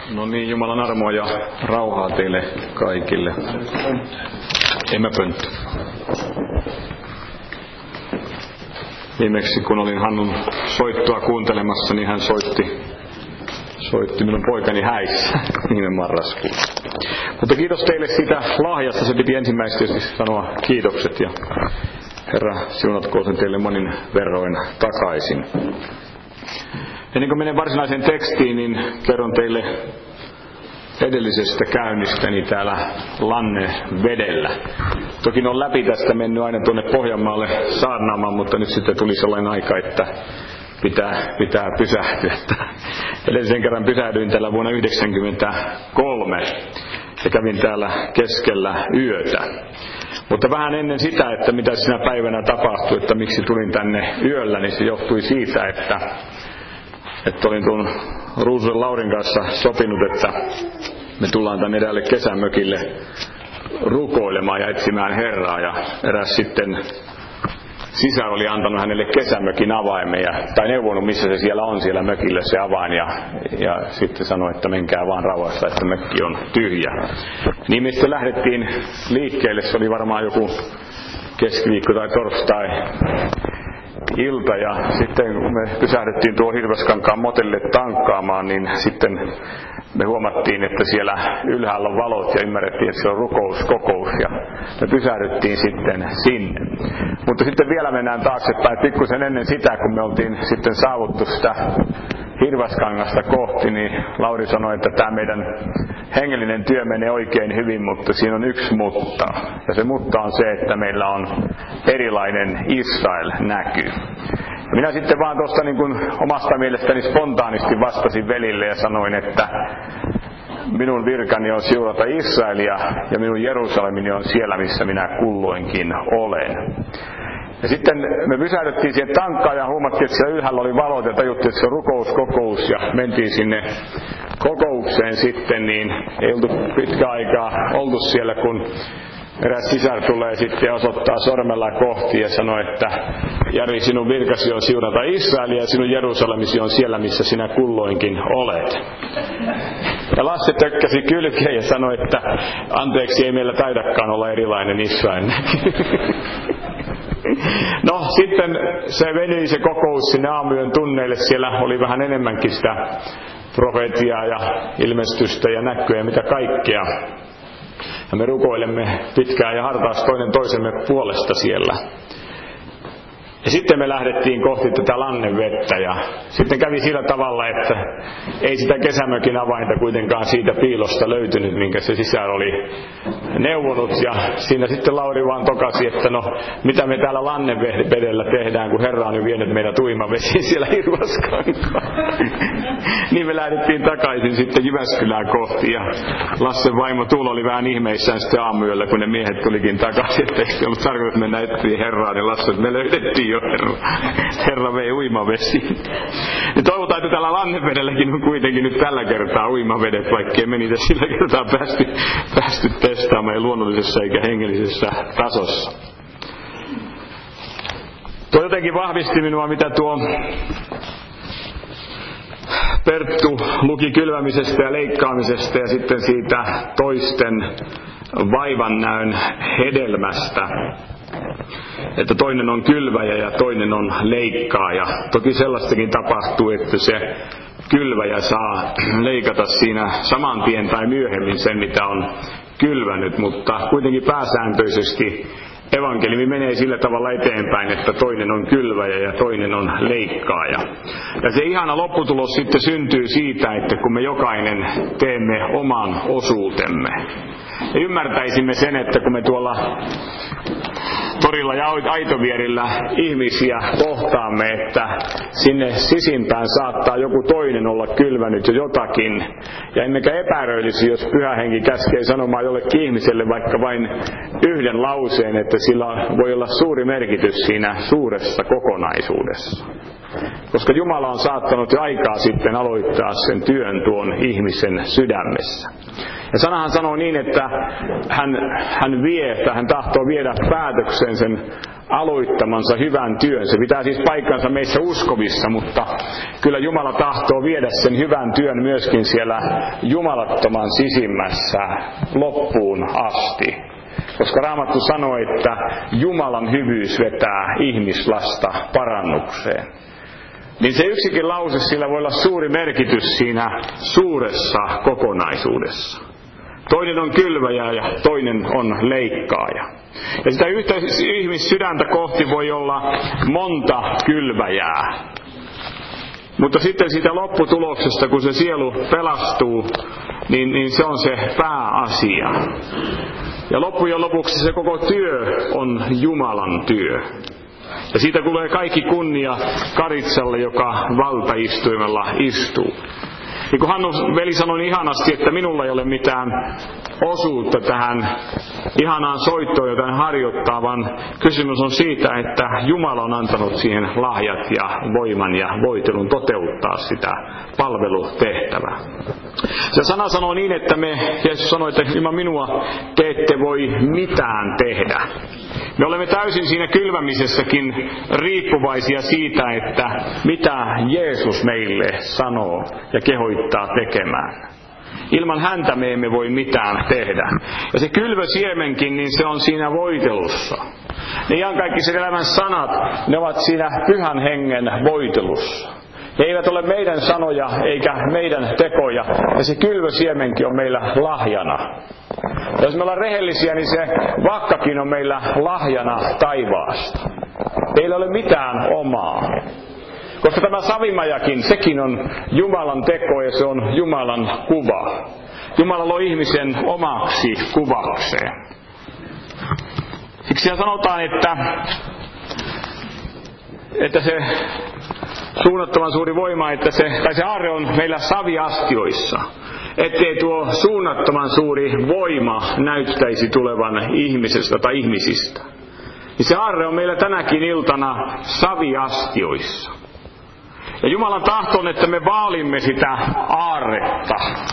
No niin, Jumalan armoa ja rauhaa teille kaikille. Emme pönttö. Viimeksi kun olin Hannun soittoa kuuntelemassa, niin hän soitti minun poikani häissä viime marraskuussa. Mutta kiitos teille siitä lahjasta. Se piti ensimmäisesti sanoa kiitokset ja Herra siunatkoon sen teille monin verroin takaisin. Ennen kuin menen varsinaiseen tekstiin, niin kerron teille edellisestä käynnistäni täällä Lannevedellä. Toki on läpi tästä mennyt aina tuonne Pohjanmaalle saarnaamaan, mutta nyt sitten tuli sellainen aika, että pitää pysähtyä. Edellisen kerran pysähdyin täällä vuonna 1993 ja kävin täällä keskellä yötä. Mutta vähän ennen sitä, että mitä sinä päivänä tapahtui, että miksi tulin tänne yöllä, niin se johtui siitä, että olin tuon Ruususen Laurin kanssa sopinut, että me tullaan tänne edelle kesämökille rukoilemaan ja etsimään Herraa. Ja eräs sitten sisar oli antanut hänelle kesämökin avaimen tai neuvonut, missä se siellä on siellä mökillä se avain. Ja sitten sanoi, että menkää vaan rauhassa, että mökki on tyhjä. Niin me sitten lähdettiin liikkeelle. Se oli varmaan joku keskiviikko tai torstai ilta, ja sitten kun me pysähdyttiin tuo Hirvaskankaan motelle tankkaamaan, niin sitten me huomattiin, että siellä ylhäällä on valot ja ymmärrettiin, että se on rukouskokous ja me pysähdyttiin sitten sinne. Mutta sitten vielä mennään taaksepäin pikkusen ennen sitä, kun me oltiin sitten saavuttu sitä Hirvaskangasta kohti, niin Lauri sanoi, että tämä meidän hengellinen työ menee oikein hyvin, mutta siinä on yksi mutta. Ja se mutta on se, että meillä on erilainen Israel-näky. Ja minä sitten vaan tuosta niin kuin omasta mielestäni spontaanisti vastasin velille ja sanoin, että minun virkani on siunata Israelia ja minun Jerusalemini on siellä, missä minä kulloinkin olen. Ja sitten me pysähdyttiin siihen tankkaan ja huomattiin, että siellä ylhäällä oli valot ja tajuttiin, että se on rukouskokous ja mentiin sinne kokoukseen sitten, niin ei oltu pitkä aikaa oltu siellä, kun eräs sisar tulee sitten ja osoittaa sormella kohti ja sanoo, että Jari, sinun virkasi on siunata Israelia ja sinun Jerusalemisi on siellä, missä sinä kulloinkin olet. Ja Lasse tökkäsi kylkeen ja sanoi, että anteeksi, ei meillä taidakaan olla erilainen Israel. No sitten se venyi se kokous sinne aamuyön tunneille. Siellä oli vähän enemmänkin sitä profetiaa ja ilmestystä ja näkyä ja mitä kaikkea. Ja me rukoilemme pitkään ja hartaasti toinen toisemme puolesta siellä. Ja sitten me lähdettiin kohti tätä Lannevettä ja sitten kävi sillä tavalla, että ei sitä kesämökin avainta kuitenkaan siitä piilosta löytynyt, minkä se sisar oli neuvonut. Ja siinä sitten Lauri vaan tokasi, että no mitä me täällä Lannevedellä tehdään, kun Herra on jo vienyt meidät uimavesiin siellä Hirvaskankaan. Niin me lähdettiin takaisin sitten Jyväskylään kohti ja Lassen vaimo Tuula oli vähän ihmeissään sitten aamuyöllä, kun ne miehet tulikin takaisin, että ei ollut tarkoitus mennä etsiä Herraa, niin Lasse, me löydettiin jo Herra vei uimavesiin. Ja toivotaan, että täällä Lannevedelläkin on kuitenkin nyt tällä kertaa uimavedet, vaikkei me niitä sillä kertaa päästy testaamaan ei luonnollisessa eikä hengellisessä tasossa. Tuo jotenkin vahvisti minua, mitä tuo Perttu luki kylvämisestä ja leikkaamisesta ja sitten siitä toisten vaivannäön hedelmästä. Että toinen on kylväjä ja toinen on leikkaaja. Toki sellaistakin tapahtuu, että se kylväjä saa leikata siinä saman tien tai myöhemmin sen, mitä on kylvänyt, mutta kuitenkin pääsääntöisesti evankeliumi menee sillä tavalla eteenpäin, että toinen on kylväjä ja toinen on leikkaaja. Ja se ihana lopputulos sitten syntyy siitä, että kun me jokainen teemme oman osuutemme. Ja ymmärtäisimme sen, että kun me tuolla torilla ja aitovierillä ihmisiä kohtaamme, että sinne sisimpään saattaa joku toinen olla kylvänyt jo jotakin. Ja emmekä epäröilisi, jos Pyhä Henki käskee sanomaan jollekin ihmiselle vaikka vain yhden lauseen, että sillä voi olla suuri merkitys siinä suuressa kokonaisuudessa. Koska Jumala on saattanut jo aikaa sitten aloittaa sen työn tuon ihmisen sydämessä. Ja sanahan sanoo niin, että hän tahtoo viedä päätökseen sen aloittamansa hyvän työn. Se pitää siis paikkansa meissä uskovissa, mutta kyllä Jumala tahtoo viedä sen hyvän työn myöskin siellä jumalattoman sisimmässä loppuun asti. Koska Raamattu sanoo, että Jumalan hyvyys vetää ihmislasta parannukseen. Niin se yksikin lause, sillä voi olla suuri merkitys siinä suuressa kokonaisuudessa. Toinen on kylväjä ja toinen on leikkaaja. Ja sitä yhtä ihmissydäntä kohti voi olla monta kylväjää. Mutta sitten siitä lopputuloksesta, kun se sielu pelastuu, niin se on se pääasia. Ja loppujen lopuksi se koko työ on Jumalan työ. Ja siitä tulee kaikki kunnia Karitsalle, joka valtaistuimella istuu. Niin kuin Hannu veli sanoi niin ihanasti, että minulla ei ole mitään osuutta tähän ihanaan soittoon, jota hän harjoittaa, vaan kysymys on siitä, että Jumala on antanut siihen lahjat ja voiman ja voitelun toteuttaa sitä palvelutehtävää. Se sana sanoo niin, että Jeesus sanoi, että ilman minua te ette voi mitään tehdä. Me olemme täysin siinä kylvämisessäkin riippuvaisia siitä, että mitä Jeesus meille sanoo ja kehoittaa tekemään. Ilman häntä me emme voi mitään tehdä. Ja se kylvösiemenkin, niin se on siinä voitelussa. Ne iankaikkisen elämän sanat, ne ovat siinä Pyhän Hengen voitelussa. Ne eivät ole meidän sanoja eikä meidän tekoja. Ja se kylvösiemenkin on meillä lahjana. Ja jos me ollaan rehellisiä, niin se vakkakin on meillä lahjana taivaasta. Ei ole mitään omaa. Koska tämä savimajakin, sekin on Jumalan teko ja se on Jumalan kuva. Jumala loi ihmisen omaksi kuvakseen. Siksi sanotaan, että se suunnattoman suuri voima, että se aarre on meillä saviastioissa. Ettei tuo suunnattoman suuri voima näyttäisi tulevan ihmisestä tai ihmisistä. Niin se aarre on meillä tänäkin iltana saviastioissa. Ja Jumalan tahto on, että me vaalimme sitä aarretta.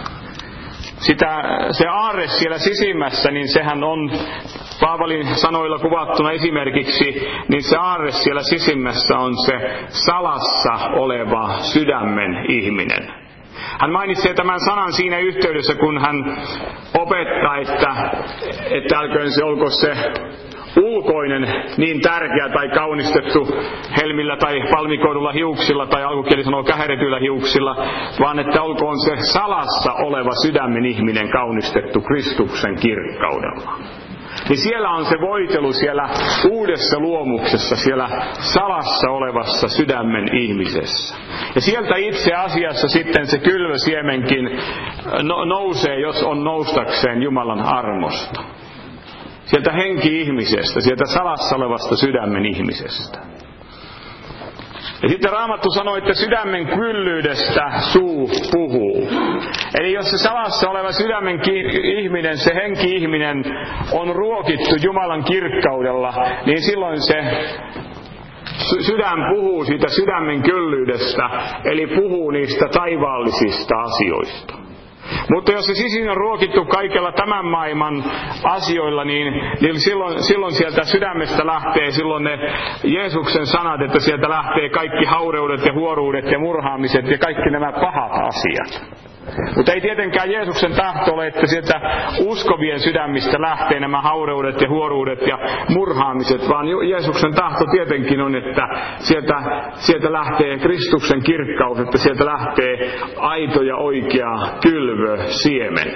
Se aarre siellä sisimmässä, niin sehän on Paavalin sanoilla kuvattuna esimerkiksi, niin se aarre siellä sisimmässä on se salassa oleva sydämen ihminen. Hän mainitsee tämän sanan siinä yhteydessä, kun hän opettaa, että älköön se olko se ulkoinen niin tärkeä tai kaunistettu helmillä tai palmikoidulla hiuksilla tai alkukieli sanoo käheretyillä hiuksilla, vaan että olkoon se salassa oleva sydämen ihminen kaunistettu Kristuksen kirkkaudella. Niin siellä on se voitelu siellä uudessa luomuksessa, siellä salassa olevassa sydämen ihmisessä. Ja sieltä itse asiassa sitten se kylvösiemenkin nousee, jos on noustakseen Jumalan armosta. Sieltä henki-ihmisestä, sieltä salassa olevasta sydämen ihmisestä. Ja sitten Raamattu sanoi, että sydämen kyllyydestä suu puhuu. Eli jos se salassa oleva sydämen ihminen, se henki-ihminen on ruokittu Jumalan kirkkaudella, niin silloin se sydän puhuu siitä sydämen kyllyydestä, eli puhuu niistä taivaallisista asioista. Mutta jos se sisin on ruokittu kaikella tämän maailman asioilla, niin silloin sieltä sydämestä lähtee silloin ne Jeesuksen sanat, että sieltä lähtee kaikki haureudet ja huoruudet ja murhaamiset ja kaikki nämä pahat asiat. Mutta ei tietenkään Jeesuksen tahto ole, että sieltä uskovien sydämistä lähtee nämä haureudet ja huoruudet ja murhaamiset, vaan Jeesuksen tahto tietenkin on, että sieltä lähtee Kristuksen kirkkaus, että sieltä lähtee aito ja oikea kylvösiemen.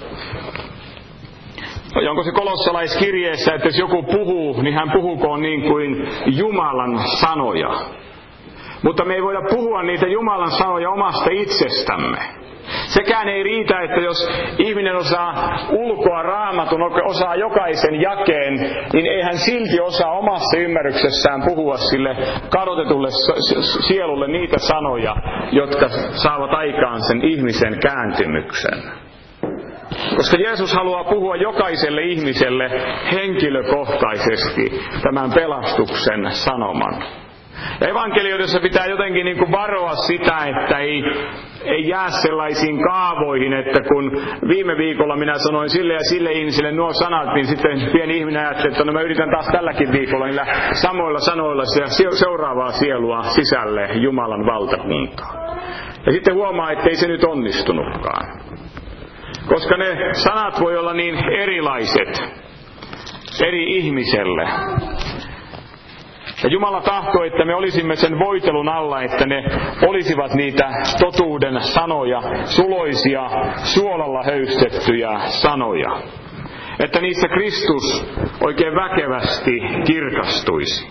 Onko se kolossalaiskirjeessä, että jos joku puhuu, niin hän puhukoon niin kuin Jumalan sanoja. Mutta me ei voida puhua niitä Jumalan sanoja omasta itsestämme. Sekään ei riitä, että jos ihminen osaa ulkoa Raamatun, osaa jokaisen jakeen, niin ei hän silti osaa omassa ymmärryksessään puhua sille kadotetulle sielulle niitä sanoja, jotka saavat aikaan sen ihmisen kääntymyksen. Koska Jeesus haluaa puhua jokaiselle ihmiselle henkilökohtaisesti tämän pelastuksen sanoman. Ja evankelioissa pitää jotenkin niin kuin varoa sitä, että ei jää sellaisiin kaavoihin, että kun viime viikolla minä sanoin sille ja sille ihmiselle nuo sanat, niin sitten pieni ihminen ajatteli, että no mä yritän taas tälläkin viikolla niillä samoilla sanoilla seuraavaa sielua sisälle Jumalan valtakuntaan. Ja sitten huomaa, että ei se nyt onnistunutkaan. Koska ne sanat voi olla niin erilaiset eri ihmiselle. Ja Jumala tahtoo, että me olisimme sen voitelun alla, että ne olisivat niitä totuuden sanoja, suloisia, suolalla höystettyjä sanoja. Että niissä Kristus oikein väkevästi kirkastuisi.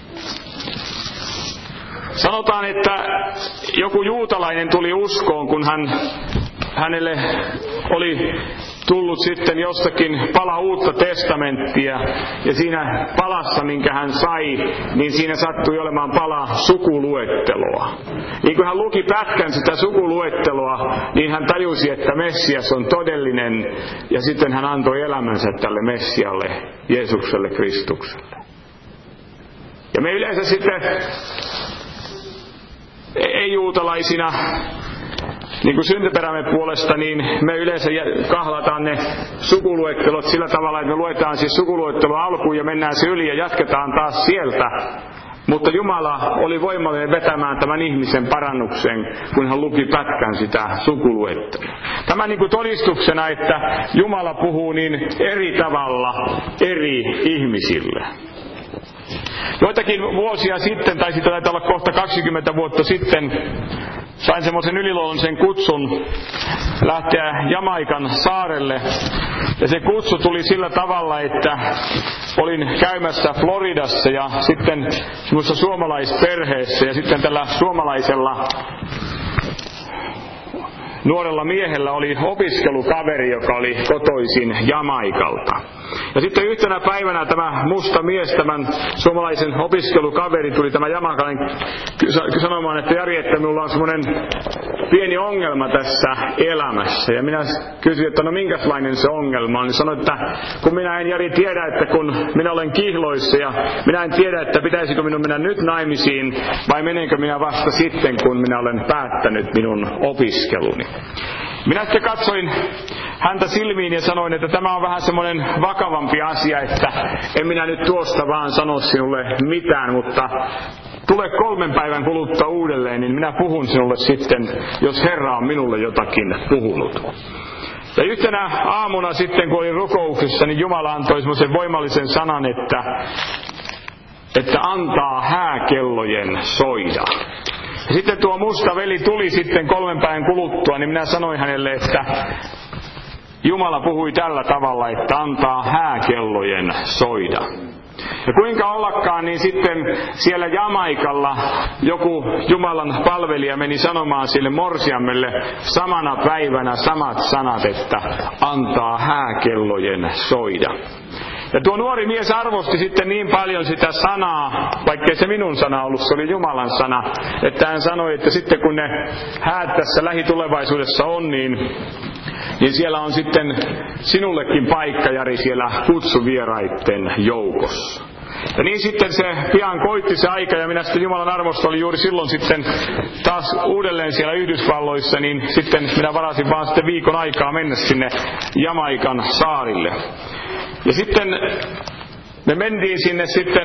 Sanotaan, että joku juutalainen tuli uskoon, kun hänelle oli tullut sitten jostakin pala uutta testamenttia, ja siinä palassa, minkä hän sai, niin siinä sattui olemaan pala sukuluetteloa. Niin kun hän luki pätkän sitä sukuluetteloa, niin hän tajusi, että Messias on todellinen, ja sitten hän antoi elämänsä tälle Messialle, Jeesukselle, Kristukselle. Ja me yleensä sitten ei-juutalaisina, niin kuin syntyperämme puolesta, niin me yleensä kahlataan ne sukuluettelot sillä tavalla, että me luetaan siis sukuluettelo alkuun ja mennään se yli ja jatketaan taas sieltä. Mutta Jumala oli voimallinen vetämään tämän ihmisen parannuksen, kun hän luki pätkän sitä sukuluettelua. Tämä niin kuin todistuksena, että Jumala puhuu niin eri tavalla eri ihmisille. Joitakin vuosia sitten, tai siitä taitaa olla kohta 20 vuotta sitten, sain semmoisen yliluonnollisen kutsun lähteä Jamaikan saarelle. Ja se kutsu tuli sillä tavalla, että olin käymässä Floridassa ja sitten semmoisessa suomalaisperheessä ja sitten tällä suomalaisella nuorella miehellä oli opiskelukaveri, joka oli kotoisin Jamaikalta. Ja sitten yhtenä päivänä tämä musta mies, tämän suomalaisen opiskelukaveri, tuli tämä jamaikalainen sanomaan, että Jari, että minulla on semmoinen pieni ongelma tässä elämässä. Ja minä kysyin, että no minkälainen se ongelma on. Niin sanoin, että kun minä en Jari tiedä, että kun minä olen kihloissa ja minä en tiedä, että pitäisikö minun mennä nyt naimisiin vai menenkö minä vasta sitten, kun minä olen päättänyt minun opiskeluni. Minä sitten katsoin häntä silmiin ja sanoin, että tämä on vähän semmoinen vakavampi asia, että en minä nyt tuosta vaan sano sinulle mitään, mutta tule 3 päivän kuluttua uudelleen, niin minä puhun sinulle sitten, jos Herra on minulle jotakin puhunut. Ja yhtenä aamuna sitten, kun olin rukouksessa, niin Jumala antoi semmoisen voimallisen sanan, että antaa hääkellojen soida. Ja sitten tuo musta veli tuli sitten 3 päivän kuluttua, niin minä sanoin hänelle, että Jumala puhui tällä tavalla, että antaa hääkellojen soida. Ja kuinka ollakaan, niin sitten siellä Jamaikalla joku Jumalan palvelija meni sanomaan sille morsiammelle samana päivänä samat sanat, että antaa hääkellojen soida. Ja tuo nuori mies arvosti sitten niin paljon sitä sanaa, vaikkei se minun sana ollut, se oli Jumalan sana, että hän sanoi, että sitten kun ne häät tässä lähitulevaisuudessa on, niin siellä on sitten sinullekin paikka, Jari, siellä kutsuvieraitten joukossa. Ja niin sitten se pian koitti se aika, ja minä sitten Jumalan arvosta oli juuri silloin sitten taas uudelleen siellä Yhdysvalloissa, niin sitten minä varasin vaan sitten viikon aikaa mennä sinne Jamaikan saarille. Ja sitten me mentiin sinne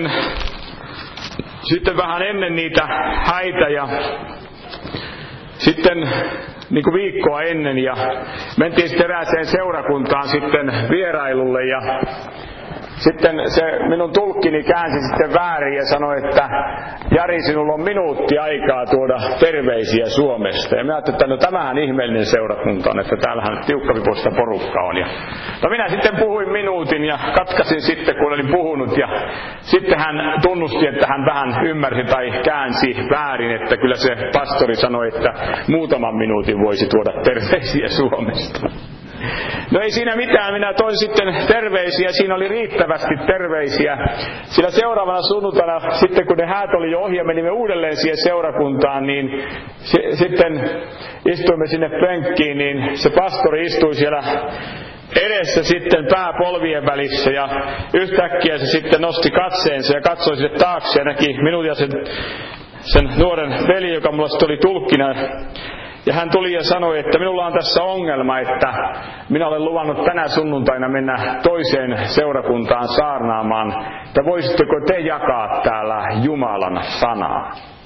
sitten vähän ennen niitä häitä ja sitten niin kuin viikkoa ennen ja mentiin sitten erääseen seurakuntaan sitten vierailulle ja sitten se minun tulkkini käänsi sitten väärin ja sanoi, että Jari, sinulla on minuutti aikaa tuoda terveisiä Suomesta. Ja minä ajattelin, että no tämähän ihmeellinen seurakunta on, että täällähän tiukkapipoista porukka on. Ja no minä sitten puhuin minuutin ja katkasin sitten, kun olin puhunut. Ja sitten hän tunnusti, että hän vähän ymmärsi tai käänsi väärin, että kyllä se pastori sanoi, että muutaman minuutin voisi tuoda terveisiä Suomesta. No ei siinä mitään, minä toin sitten terveisiä, siinä oli riittävästi terveisiä, sillä seuraavana sunnuntaina sitten kun ne häät oli jo ohi ja menimme uudelleen siihen seurakuntaan, niin sitten istuimme sinne penkkiin, niin se pastori istui siellä edessä sitten pää polvien välissä ja yhtäkkiä se sitten nosti katseensa ja katsoi sinne taakse ja näki minut ja sen sen nuoren veli, joka mulla sitten oli tulkkina. Ja hän tuli ja sanoi, että minulla on tässä ongelma, että minä olen luvannut tänä sunnuntaina mennä toiseen seurakuntaan saarnaamaan, että voisitteko te jakaa täällä Jumalan sanaa.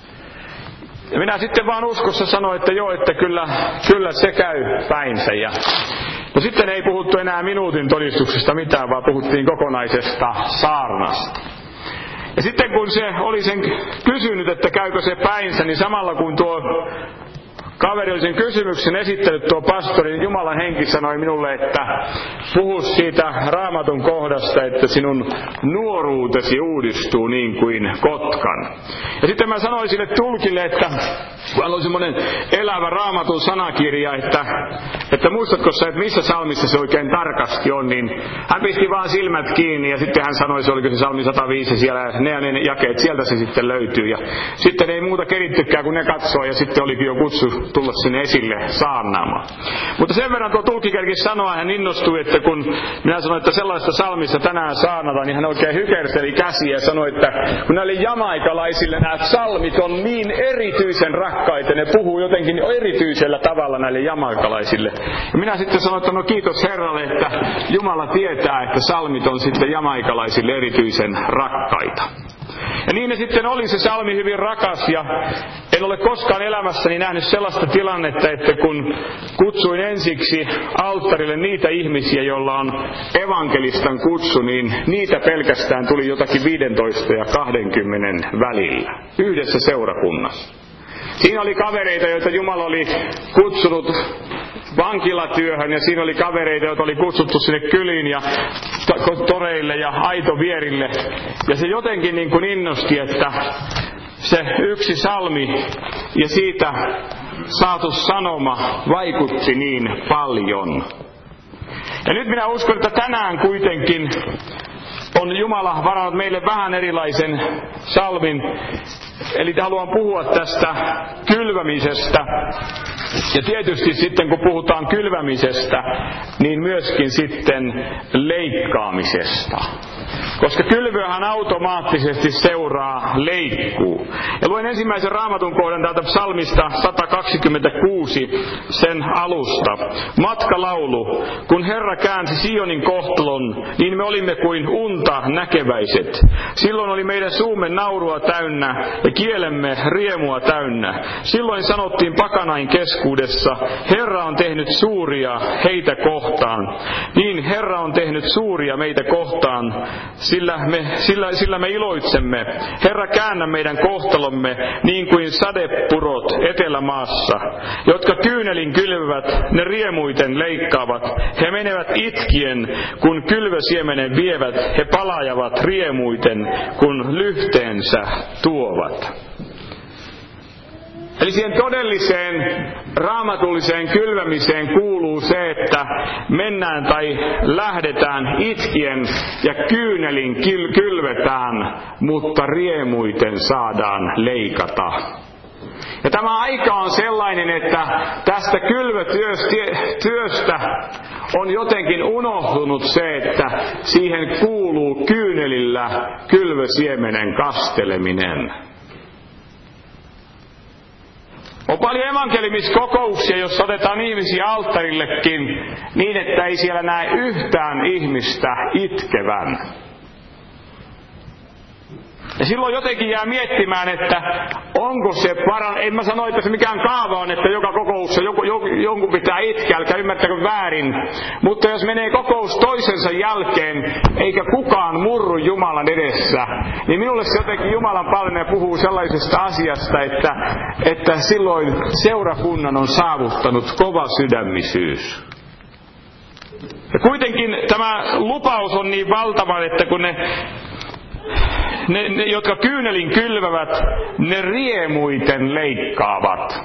Ja minä sitten vaan uskossa sanoin, että joo, että kyllä se käy päinsä. Ja no sitten ei puhuttu enää minuutin todistuksesta mitään, vaan puhuttiin kokonaisesta saarnasta. Ja sitten kun se oli sen kysynyt, että käykö se päinsä, niin samalla kun tuo kaveri oli sen kysymyksen esittänyt, tuo pastori, niin Jumalan henki sanoi minulle, että puhu siitä Raamatun kohdasta, että sinun nuoruutesi uudistuu niin kuin kotkan. Ja sitten mä sanoin sille tulkille, että hän oli semmoinen elävä Raamatun sanakirja, että muistatko sä, että missä salmissa se oikein tarkasti on, niin hän pisti vaan silmät kiinni ja sitten hän sanoi, se oliko se salmi 105 ja siellä ne jakeet, sieltä se sitten löytyy. Ja sitten ei muuta kerittykään, kun ne katsoo ja sitten olikin jo kutsu tulla sinne esille saarnaamaan. Mutta sen verran tuo tulkki kerkisi sanoa, hän innostui, että kun minä sanoin, että sellaista salmissa tänään saarnataan, niin hän oikein hykerteli käsiä ja sanoi, että kun näille jamaikalaisille nämä salmit on niin erityisen rakkaita, ne puhuu jotenkin erityisellä tavalla näille jamaikalaisille. Ja minä sitten sanoin, että no kiitos Herralle, että Jumala tietää, että salmit on sitten jamaikalaisille erityisen rakkaita. Ja niin ne sitten oli, se salmi hyvin rakas, ja en ole koskaan elämässäni nähnyt sellaista tilannetta, että kun kutsuin ensiksi alttarille niitä ihmisiä, joilla on evankelistan kutsu, niin niitä pelkästään tuli jotakin 15 ja 20 välillä, yhdessä seurakunnassa. Siinä oli kavereita, joita Jumala oli kutsunut vankilatyöhön, ja siinä oli kavereita, joita oli kutsuttu sinne kyliin ja toreille ja aitovierille. Ja se jotenkin niin kuin innosti, että se yksi salmi ja siitä saatu sanoma vaikutti niin paljon. Ja nyt minä uskon, että tänään kuitenkin on Jumala varannut meille vähän erilaisen salmin. Eli haluan puhua tästä kylvämisestä. Ja tietysti sitten kun puhutaan kylvämisestä, niin myöskin sitten leikkaamisesta. Koska kylvöhän automaattisesti seuraa leikkuu. Ja luen ensimmäisen Raamatun kohdan täältä psalmista 126, sen alusta. Matkalaulu. Kun Herra käänsi Sionin kohtalon, niin me olimme kuin unta näkeväiset. Silloin oli meidän suumme naurua täynnä ja kielemme riemua täynnä. Silloin sanottiin pakanain keskuudessa, Herra on tehnyt suuria heitä kohtaan. Niin Herra on tehnyt suuria meitä kohtaan, sillä me iloitsemme. Herra, käännä meidän kohtalomme niin kuin sadepurot etelämaassa, jotka kyynelin kylvävät, ne riemuiten leikkaavat. He menevät itkien, kun kylvösiemenen vievät, he palajavat riemuiten, kun lyhteensä tuovat. Eli siihen todelliseen raamatulliseen kylvämiseen kuuluu se, että mennään tai lähdetään itkien ja kyynelin kylvetään, mutta riemuiten saadaan leikata. Ja tämä aika on sellainen, että tästä kylvötyöstä on jotenkin unohtunut se, että siihen kuuluu kyynelillä kylvösiemenen kasteleminen. On paljon evankeliumiskokouksia, jossa otetaan ihmisiä alttarillekin niin, että ei siellä näe yhtään ihmistä itkevän. Ja silloin jotenkin jää miettimään, että onko se en mä sano, että se mikään kaava on, että joka kokouksessa jonkun pitää itkeä, älkää ymmärtäkö väärin. Mutta jos menee kokous toisensa jälkeen, eikä kukaan murru Jumalan edessä, niin minulle se jotenkin Jumalan palvelija puhuu sellaisesta asiasta, että silloin seurakunnan on saavuttanut kova sydämisyys. Ja kuitenkin tämä lupaus on niin valtava, että kun ne, jotka kyynelin kylvävät, ne riemuiten leikkaavat.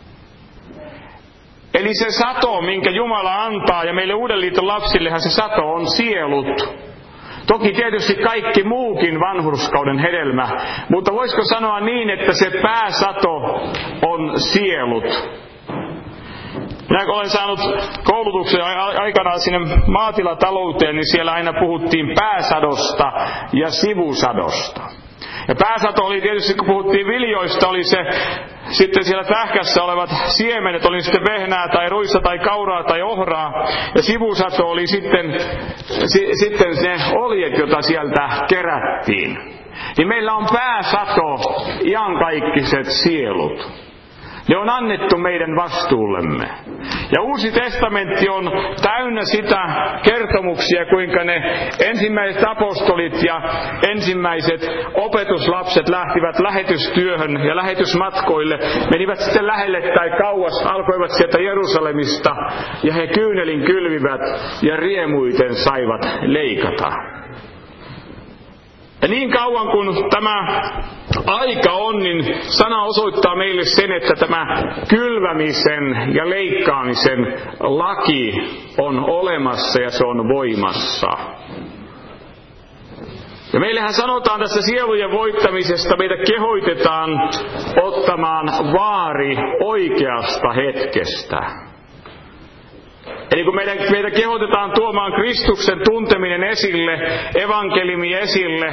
Eli se sato, minkä Jumala antaa, ja meille Uuden liiton lapsillehan se sato on sielut. Toki tietysti kaikki muukin vanhurskauden hedelmä, mutta voisiko sanoa niin, että se pääsato on sielut. Minä olen saanut koulutuksen aikanaan sinne maatilatalouteen, niin siellä aina puhuttiin pääsadosta ja sivusadosta. Ja pääsato oli tietysti, kun puhuttiin viljoista, oli se sitten siellä tähkässä olevat siemenet, oli sitten vehnää tai ruissa tai kauraa tai ohraa. Ja sivusato oli sitten ne oljet, joita sieltä kerättiin. Niin meillä on pääsato, iankaikiset sielut. Ne on annettu meidän vastuullemme. Ja Uusi testamentti on täynnä sitä kertomuksia, kuinka ne ensimmäiset apostolit ja ensimmäiset opetuslapset lähtivät lähetystyöhön ja lähetysmatkoille. Menivät sitten lähelle tai kauas, alkoivat sieltä Jerusalemista ja he kyynelin kylvivät ja riemuiten saivat leikata. Ja niin kauan kun tämä aika on, niin sana osoittaa meille sen, että tämä kylvämisen ja leikkaamisen laki on olemassa ja se on voimassa. Ja meillähän sanotaan tässä sielujen voittamisesta, meitä kehoitetaan ottamaan vaari oikeasta hetkestä. Eli kun meitä kehotetaan tuomaan Kristuksen tunteminen esille, evankeliumi esille,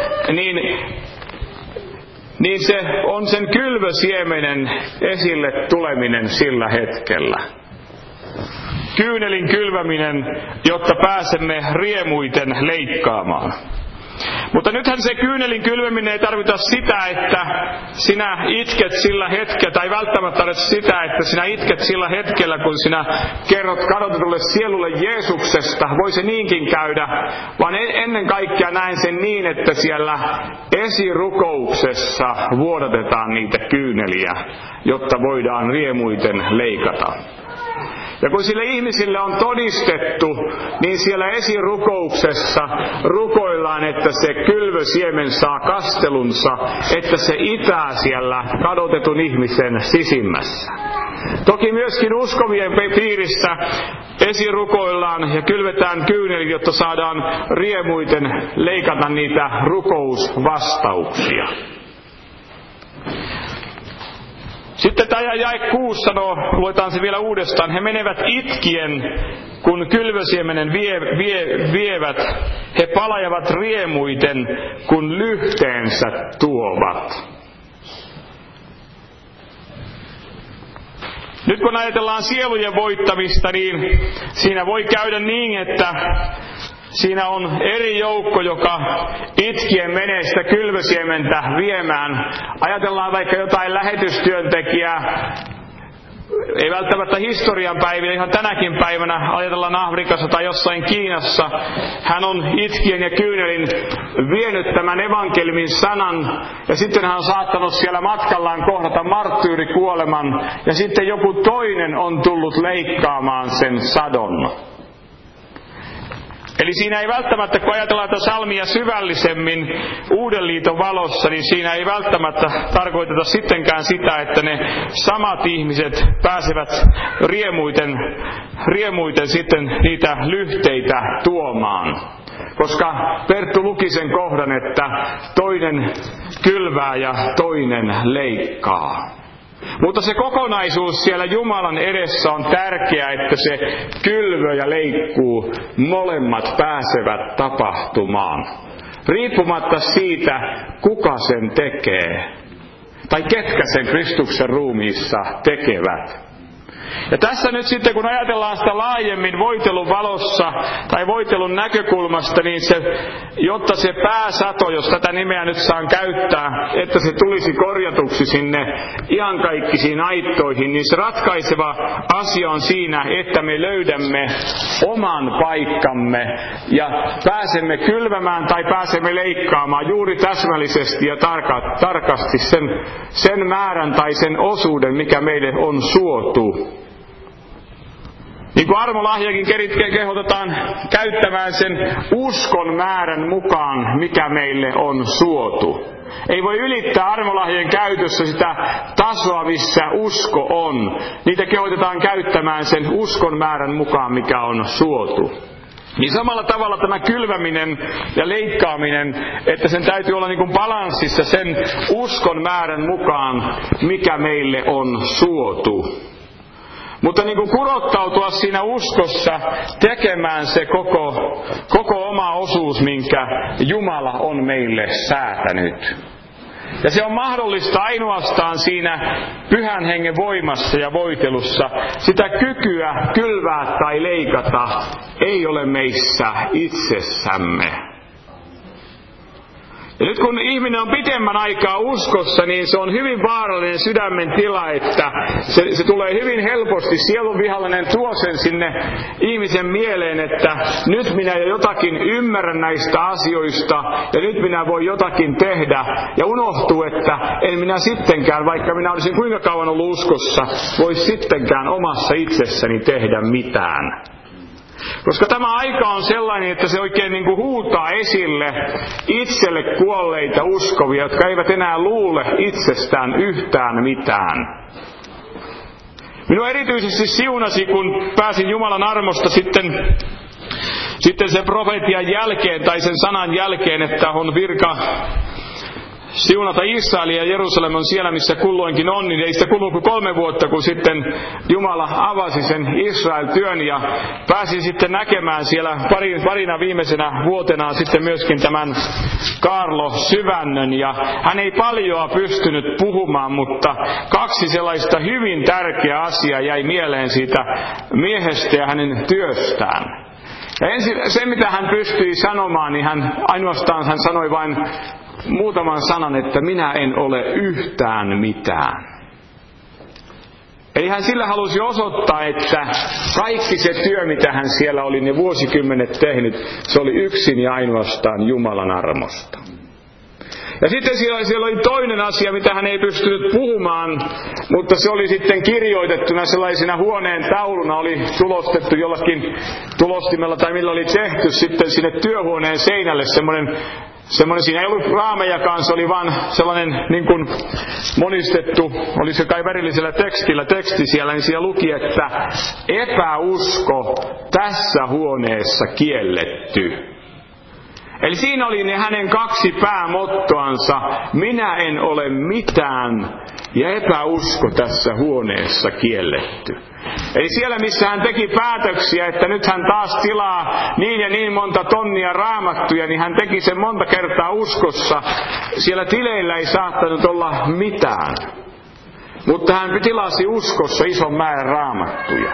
niin se on sen kylvösiemenen esille tuleminen sillä hetkellä. Kyynelin kylväminen, jotta pääsemme riemuiten leikkaamaan. Mutta nythän se kyynelin kylväminen ei tarvita sitä, että sinä itket sillä hetkellä, tai välttämättä tarvita sitä, että sinä itket sillä hetkellä, kun sinä kerrot kadotetulle sielulle Jeesuksesta. Voi se niinkin käydä, vaan ennen kaikkea näen sen niin, että siellä esirukouksessa vuodatetaan niitä kyyneliä, jotta voidaan riemuiten leikata. Ja kun sille ihmisille on todistettu, niin siellä esirukouksessa rukoillaan, että se kylvösiemen saa kastelunsa, että se itää siellä kadotetun ihmisen sisimmässä. Toki myöskin uskovien piirissä esirukoillaan ja kylvetään kyyneli, jotta saadaan riemuiten leikata niitä rukousvastauksia. Sitten tämä jae 6 sanoo, luetaan se vielä uudestaan, he menevät itkien, kun kylvösiemenen vievät, he palajavat riemuiten, kun lyhteensä tuovat. Nyt kun ajatellaan sielujen voittamista, niin siinä voi käydä niin, että siinä on eri joukko, joka itkien menee sitä kylvösiementä viemään. Ajatellaan vaikka jotain lähetystyöntekijää, ei välttämättä historian päivinä, ihan tänäkin päivänä, ajatellaan Afrikassa tai jossain Kiinassa. Hän on itkien ja kyynelin vienyt tämän evankeliumin sanan, ja sitten hän on saattanut siellä matkallaan kohdata marttyyrikuoleman, ja sitten joku toinen on tullut leikkaamaan sen sadon. Eli siinä ei välttämättä, kun ajatellaan tätä salmia syvällisemmin Uuden liiton valossa, niin siinä ei välttämättä tarkoiteta sittenkään sitä, että ne samat ihmiset pääsevät riemuiten sitten niitä lyhteitä tuomaan. Koska Perttu luki sen kohdan, että toinen kylvää ja toinen leikkaa. Mutta se kokonaisuus siellä Jumalan edessä on tärkeää, että se kylvö ja leikkuu molemmat pääsevät tapahtumaan. Riippumatta siitä, kuka sen tekee. Tai ketkä sen Kristuksen ruumiissa tekevät. Ja tässä nyt sitten kun ajatellaan sitä laajemmin voitelun valossa tai voitelun näkökulmasta, niin jotta se pääsato, jos tätä nimeä nyt saan käyttää, että se tulisi korjatuksi sinne iankaikkisiin aittoihin, niin se ratkaiseva asia on siinä, että me löydämme oman paikkamme ja pääsemme kylvämään tai pääsemme leikkaamaan juuri täsmällisesti ja tarkasti sen määrän tai sen osuuden, mikä meille on suotu. Niin kuin armolahjakin kehotetaan käyttämään sen uskon määrän mukaan, mikä meille on suotu. Ei voi ylittää armolahjien käytössä sitä tasoa, missä usko on. Niitä kehotetaan käyttämään sen uskon määrän mukaan, mikä on suotu. Niin samalla tavalla tämä kylväminen ja leikkaaminen, että sen täytyy olla niin kuin balanssissa sen uskon määrän mukaan, mikä meille on suotu. Mutta niin kuin kurottautua siinä uskossa tekemään se koko oma osuus, minkä Jumala on meille säätänyt. Ja se on mahdollista ainoastaan siinä Pyhän Hengen voimassa ja voitelussa. Sitä kykyä kylvää tai leikata ei ole meissä itsessämme. Ja nyt kun ihminen on pitemmän aikaa uskossa, niin se on hyvin vaarallinen sydämen tila, että se tulee hyvin helposti. Sielun vihollinen tuo sen sinne ihmisen mieleen, että nyt minä jo jotakin ymmärrän näistä asioista ja nyt minä voin jotakin tehdä. Ja unohtuu, että en minä sittenkään, vaikka minä olisin kuinka kauan ollut uskossa, voi sittenkään omassa itsessäni tehdä mitään. Koska tämä aika on sellainen, että se oikein niin kuin huutaa esille itselle kuolleita uskovia, jotka eivät enää luule itsestään yhtään mitään. Minua erityisesti siunasi, kun pääsin Jumalan armosta sitten sen profetian jälkeen tai sen sanan jälkeen, että on virka siunata Israelia ja Jerusalem on siellä, missä kulloinkin on, niin ei sitä kulunut kuin 3 vuotta, kun sitten Jumala avasi sen Israel-työn ja pääsin sitten näkemään siellä parina viimeisenä vuotena sitten myöskin tämän Kaarlo Syvännön. Ja hän ei paljoa pystynyt puhumaan, mutta 2 sellaista hyvin tärkeää asiaa jäi mieleen siitä miehestä ja hänen työstään. Ja ensin se, mitä hän pystyi sanomaan, niin hän sanoi vain muutaman sanan, että minä en ole yhtään mitään. Eli hän sillä halusi osoittaa, että kaikki se työ, mitä hän siellä oli ne vuosikymmenet tehnyt, se oli yksin ja ainoastaan Jumalan armosta. Ja sitten siellä oli toinen asia, mitä hän ei pystynyt puhumaan, mutta se oli sitten kirjoitettuna sellaisena huoneen tauluna, oli tulostettu jollakin tulostimella tai millä oli tehty sitten sinne työhuoneen seinälle semmoinen, siinä ei ollut raamejakaan, se oli vaan sellainen niin kuin monistettu, oli se kai värillisellä teksti siellä, niin siellä luki, että epäusko tässä huoneessa kielletty. Eli siinä oli ne hänen 2 päämottoansa, minä en ole mitään ja epäusko tässä huoneessa kielletty. Eli siellä missä hän teki päätöksiä, että nyt hän taas tilaa niin ja niin monta tonnia raamattuja, niin hän teki sen monta kertaa uskossa. Siellä tileillä ei saattanut olla mitään, mutta hän tilasi uskossa ison määrän raamattuja.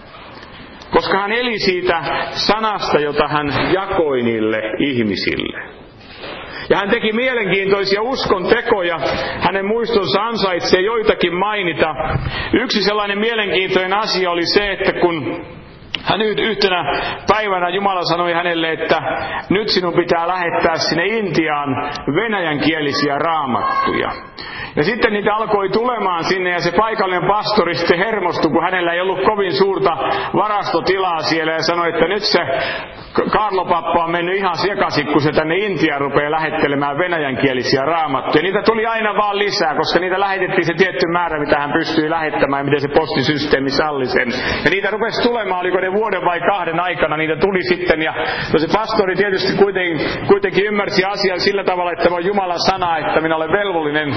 Koska hän eli siitä sanasta, jota hän jakoi niille ihmisille. Ja hän teki mielenkiintoisia uskon tekoja. Hänen muistonsa ansaitsee joitakin mainita. Yksi sellainen mielenkiintoinen asia oli se, että kun hän yhtenä päivänä Jumala sanoi hänelle, että nyt sinun pitää lähettää sinne Intiaan venäjänkielisiä raamattuja. Ja sitten niitä alkoi tulemaan sinne ja se paikallinen pastori sitten hermostui, kun hänellä ei ollut kovin suurta varastotilaa siellä ja sanoi, että nyt se Kaarlo-pappa on mennyt ihan sekaisin, kun se tänne Intiaan rupeaa lähettelemään venäjänkielisiä raamattuja. Niitä tuli aina vaan lisää, koska niitä lähetettiin se tietty määrä, mitä hän pystyi lähettämään ja miten se postisysteemi salli sen. Ja niitä rupesi tulemaan, oliko ne vuoden vai 2 aikana, niitä tuli sitten. Ja se pastori tietysti kuitenkin ymmärsi asian sillä tavalla, että on Jumalan sana, että minä olen velvollinen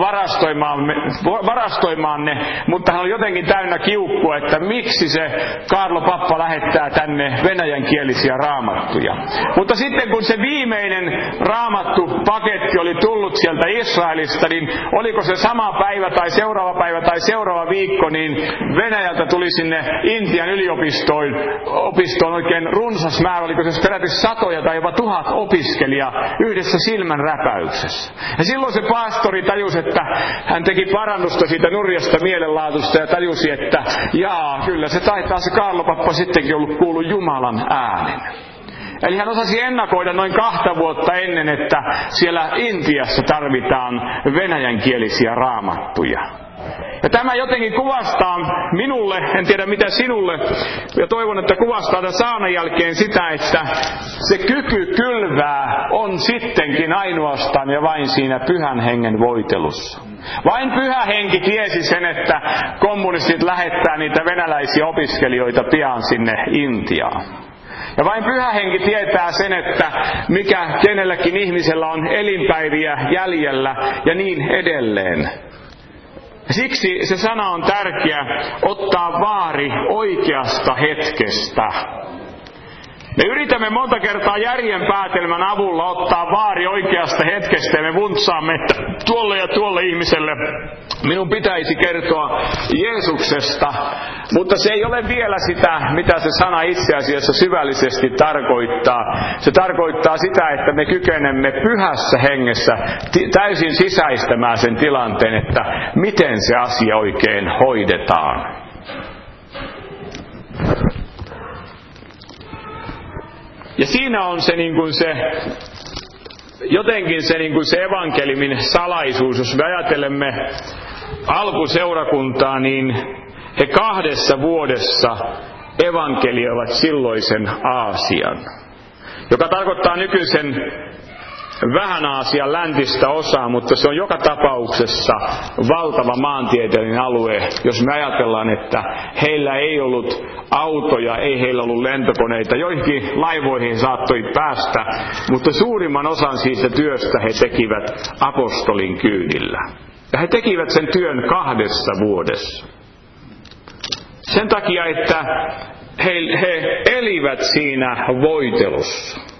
varastoimaan ne, mutta hän oli jotenkin täynnä kiukkua, että miksi se Kaarlo-pappa lähettää tänne venäjänkielisiä raamattuja. Mutta sitten kun se viimeinen raamattupaketti oli tullut sieltä Israelista, niin oliko se sama päivä tai seuraava viikko, niin Venäjältä tuli sinne Intian yliopistoon oikein runsas määrä, oliko se peräti 100 tai jopa 1000 opiskelijaa yhdessä silmänräpäyksessä. Ja silloin se pastori tajusi, että hän teki parannusta siitä nurjasta mielenlaatusta ja tajusi, että kyllä se taitaa se Kaarlo-pappa sittenkin ollut kuullut Jumalan äänen. Eli hän osasi ennakoida noin 2 vuotta ennen, että siellä Intiassa tarvitaan venäjänkielisiä raamattuja. Ja tämä jotenkin kuvastaa minulle, en tiedä mitä sinulle, ja toivon, että kuvastaa tämän saanan jälkeen sitä, että se kyky kylvää on sittenkin ainoastaan ja vain siinä Pyhän Hengen voitelussa. Vain Pyhä Henki tiesi sen, että kommunistit lähettää niitä venäläisiä opiskelijoita pian sinne Intiaan. Ja vain Pyhä Henki tietää sen, että mikä kenelläkin ihmisellä on elinpäiviä jäljellä ja niin edelleen. Siksi se sana on tärkeä ottaa vaari oikeasta hetkestä. Me yritämme monta kertaa järjen päätelmän avulla ottaa vaari oikeasta hetkestä ja me vuntsaamme, että tuolle ja tuolle ihmiselle minun pitäisi kertoa Jeesuksesta, mutta se ei ole vielä sitä, mitä se sana itse asiassa syvällisesti tarkoittaa. Se tarkoittaa sitä, että me kykenemme pyhässä hengessä täysin sisäistämään sen tilanteen, että miten se asia oikein hoidetaan. Ja siinä on se jotenkin se evankeliumin salaisuus. Jos me ajattelemme alkuseurakuntaa, niin he 2 vuodessa evankelioivat silloisen Aasian, joka tarkoittaa nykyisen vähän Aasian läntistä osaa, mutta se on joka tapauksessa valtava maantieteellinen alue. Jos me ajatellaan, että heillä ei ollut autoja, ei heillä ollut lentokoneita, joihinkin laivoihin saattoi päästä, mutta suurimman osan siitä työstä he tekivät apostolin kyydillä. Ja he tekivät sen työn 2 vuodessa. Sen takia, että he elivät siinä voitelussa.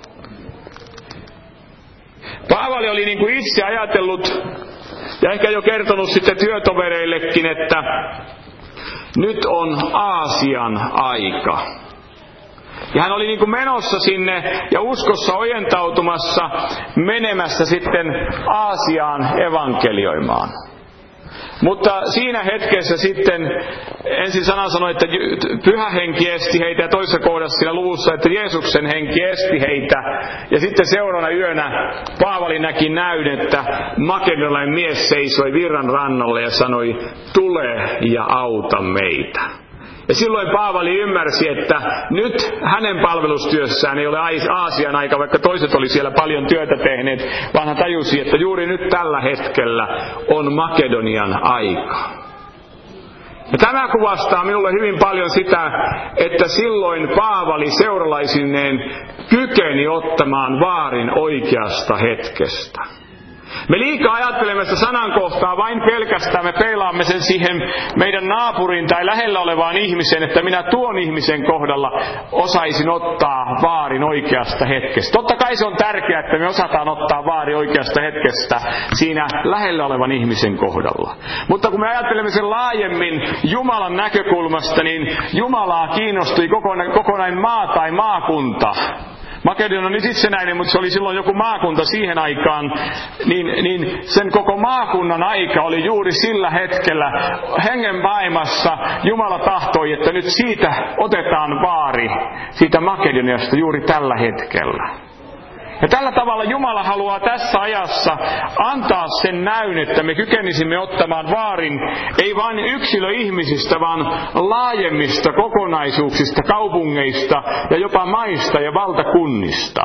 Paavali oli niin kuin itse ajatellut ja ehkä jo kertonut sitten työtovereillekin, että nyt on Aasian aika. Ja hän oli niin kuin menossa sinne ja uskossa ojentautumassa menemässä sitten Aasiaan evankelioimaan. Mutta siinä hetkessä sitten ensin sana sanoi, että Pyhä Henki esti heitä, ja toisessa kohdassa siinä luvussa, että Jeesuksen henki esti heitä. Ja sitten seuraavana yönä Paavali näki näyn, että makedonialainen mies seisoi virran rannalle ja sanoi, tule ja auta meitä. Ja silloin Paavali ymmärsi, että nyt hänen palvelustyössään ei ole Aasian aika, vaikka toiset oli siellä paljon työtä tehneet, vaan hän tajusi, että juuri nyt tällä hetkellä on Makedonian aika. Ja tämä kuvastaa minulle hyvin paljon sitä, että silloin Paavali seuralaisineen kykeni ottamaan vaarin oikeasta hetkestä. Me liikaa ajattelemme sitä sanankohtaa vain pelkästään, me peilaamme sen siihen meidän naapuriin tai lähellä olevaan ihmiseen, että minä tuon ihmisen kohdalla osaisin ottaa vaarin oikeasta hetkestä. Totta kai se on tärkeää, että me osataan ottaa vaari oikeasta hetkestä siinä lähellä olevan ihmisen kohdalla. Mutta kun me ajattelemme sen laajemmin Jumalan näkökulmasta, niin Jumalaa kiinnostui kokonainen maa tai maakunta. Makedonia on nyt itsenäinen, mutta se oli silloin joku maakunta siihen aikaan, niin sen koko maakunnan aika oli juuri sillä hetkellä hengen maailmassa. Jumala tahtoi, että nyt siitä otetaan vaari, siitä Makedoniasta juuri tällä hetkellä. Ja tällä tavalla Jumala haluaa tässä ajassa antaa sen näyn, että me kykenisimme ottamaan vaarin ei vain yksilöihmisistä, vaan laajemmista kokonaisuuksista, kaupungeista ja jopa maista ja valtakunnista.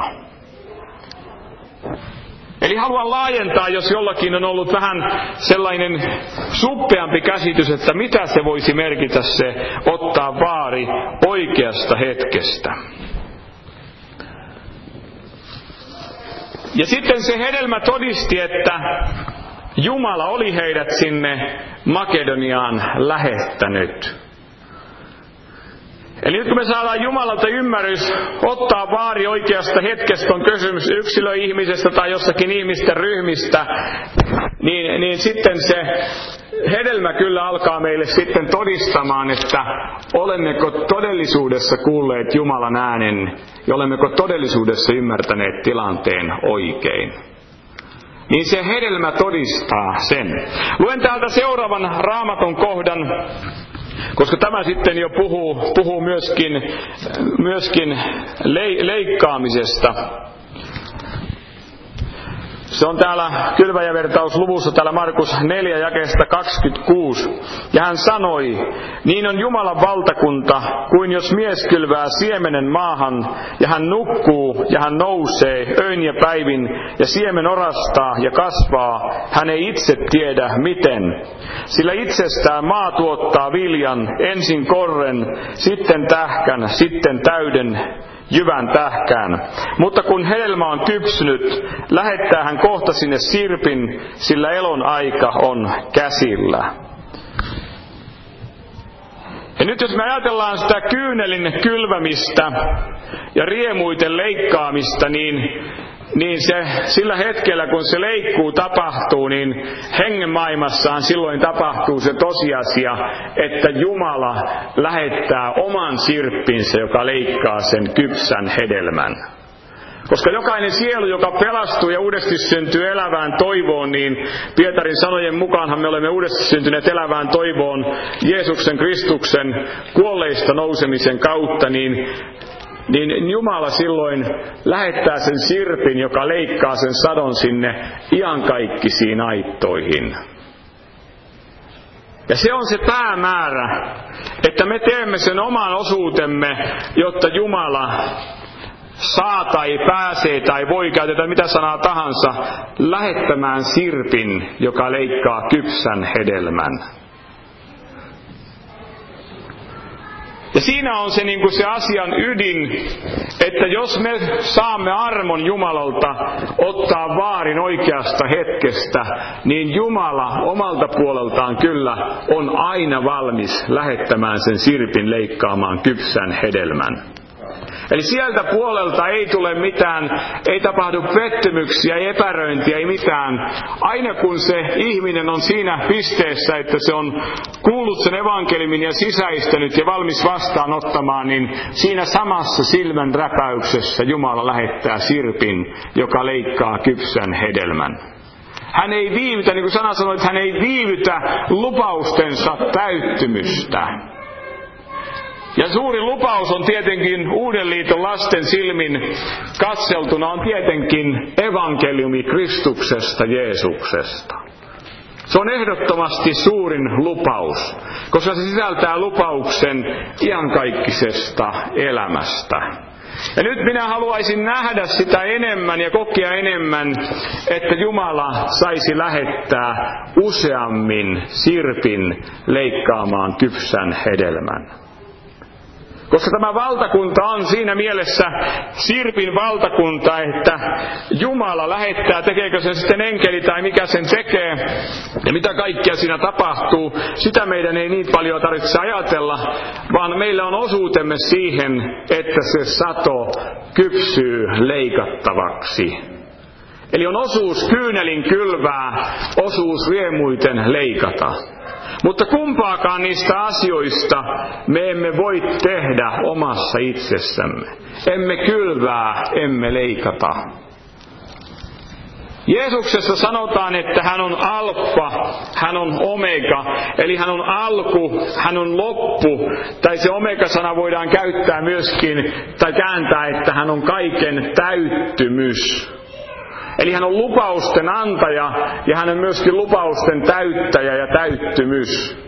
Eli haluan laajentaa, jos jollakin on ollut vähän sellainen suppeampi käsitys, että mitä se voisi merkitä se ottaa vaari oikeasta hetkestä. Ja sitten se hedelmä todisti, että Jumala oli heidät sinne Makedoniaan lähettänyt. Eli nyt kun me saadaan Jumalalta ymmärrys ottaa vaari oikeasta hetkestä, on kysymys yksilöihmisestä tai jossakin ihmisten ryhmistä, niin sitten se hedelmä kyllä alkaa meille sitten todistamaan, että olemmeko todellisuudessa kuulleet Jumalan äänen ja olemmeko todellisuudessa ymmärtäneet tilanteen oikein. Niin se hedelmä todistaa sen. Luen täältä seuraavan Raamatun kohdan, koska tämä sitten jo puhuu myöskin leikkaamisesta. Se on täällä kylväjävertausluvussa, täällä Markus 4 jakeesta 26. Ja hän sanoi, niin on Jumalan valtakunta, kuin jos mies kylvää siemenen maahan, ja hän nukkuu, ja hän nousee öin ja päivin, ja siemen orastaa ja kasvaa, hän ei itse tiedä miten. Sillä itsestään maa tuottaa viljan, ensin korren, sitten tähkän, sitten täyden jyvän tähkään. Mutta kun hedelmä on kypsynyt, lähettää hän kohta sinne sirpin, sillä elon aika on käsillä. Ja nyt jos me ajatellaan sitä kyynelin kylvämistä ja riemuiten leikkaamista, niin se sillä hetkellä, kun se leikkuu tapahtuu, niin hengenmaailmassaan silloin tapahtuu se tosiasia, että Jumala lähettää oman sirppinsä, joka leikkaa sen kypsän hedelmän. Koska jokainen sielu, joka pelastuu ja uudesti syntyy elävään toivoon, niin Pietarin sanojen mukaanhan me olemme uudesti syntyneet elävään toivoon Jeesuksen Kristuksen kuolleista nousemisen kautta, niin Jumala silloin lähettää sen sirpin, joka leikkaa sen sadon sinne iankaikkisiin aittoihin. Ja se on se päämäärä, että me teemme sen oman osuutemme, jotta Jumala saa tai pääsee tai voi, käytetään mitä sanaa tahansa, lähettämään sirpin, joka leikkaa kypsän hedelmän. Ja siinä on se, se asian ydin, että jos me saamme armon Jumalalta ottaa vaarin oikeasta hetkestä, niin Jumala omalta puoleltaan kyllä on aina valmis lähettämään sen sirpin leikkaamaan kypsän hedelmän. Eli sieltä puolelta ei tule mitään, ei tapahdu pettymyksiä, ei epäröintiä, ei mitään. Aina kun se ihminen on siinä pisteessä, että se on kuullut sen evankeliumin ja sisäistänyt ja valmis vastaanottamaan, niin siinä samassa silmän räpäyksessä Jumala lähettää sirpin, joka leikkaa kypsän hedelmän. Hän ei viivytä, niin kuin sana sanoi, että hän ei viivytä lupaustensa täyttymystä. Ja suuri lupaus on tietenkin Uuden liiton lasten silmin katseltuna on tietenkin evankeliumi Kristuksesta Jeesuksesta. Se on ehdottomasti suurin lupaus, koska se sisältää lupauksen iankaikkisesta elämästä. Ja nyt minä haluaisin nähdä sitä enemmän ja kokea enemmän, että Jumala saisi lähettää useammin sirpin leikkaamaan kypsän hedelmän. Koska tämä valtakunta on siinä mielessä sirpin valtakunta, että Jumala lähettää, tekeekö sen sitten enkeli tai mikä sen tekee, ja mitä kaikkea siinä tapahtuu, sitä meidän ei niin paljon tarvitse ajatella, vaan meillä on osuutemme siihen, että se sato kypsyy leikattavaksi. Eli on osuus kyynelin kylvää, osuus riemuiten leikata. Mutta kumpaakaan niistä asioista me emme voi tehdä omassa itsessämme. Emme kylvää, emme leikata. Jeesuksessa sanotaan, että hän on alfa, hän on omega, eli hän on alku, hän on loppu, tai se omega-sana voidaan käyttää myöskin, tai kääntää, että hän on kaiken täyttymys. Eli hän on lupausten antaja ja hän on myöskin lupausten täyttäjä ja täyttymys.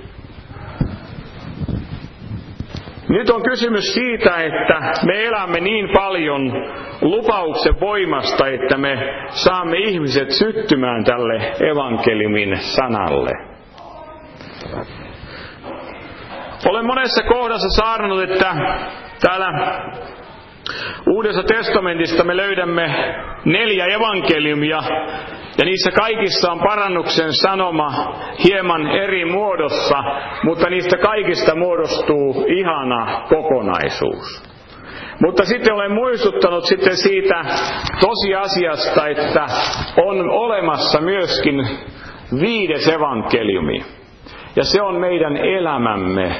Nyt on kysymys siitä, että me elämme niin paljon lupauksen voimasta, että me saamme ihmiset syttymään tälle evankeliumin sanalle. Olen monessa kohdassa saarnannut, että täällä Uudessa testamentista me löydämme 4 evankeliumia, ja niissä kaikissa on parannuksen sanoma hieman eri muodossa, mutta niistä kaikista muodostuu ihana kokonaisuus. Mutta sitten olen muistuttanut sitten siitä tosiasiasta, että on olemassa myöskin 5. evankeliumi, ja se on meidän elämämme.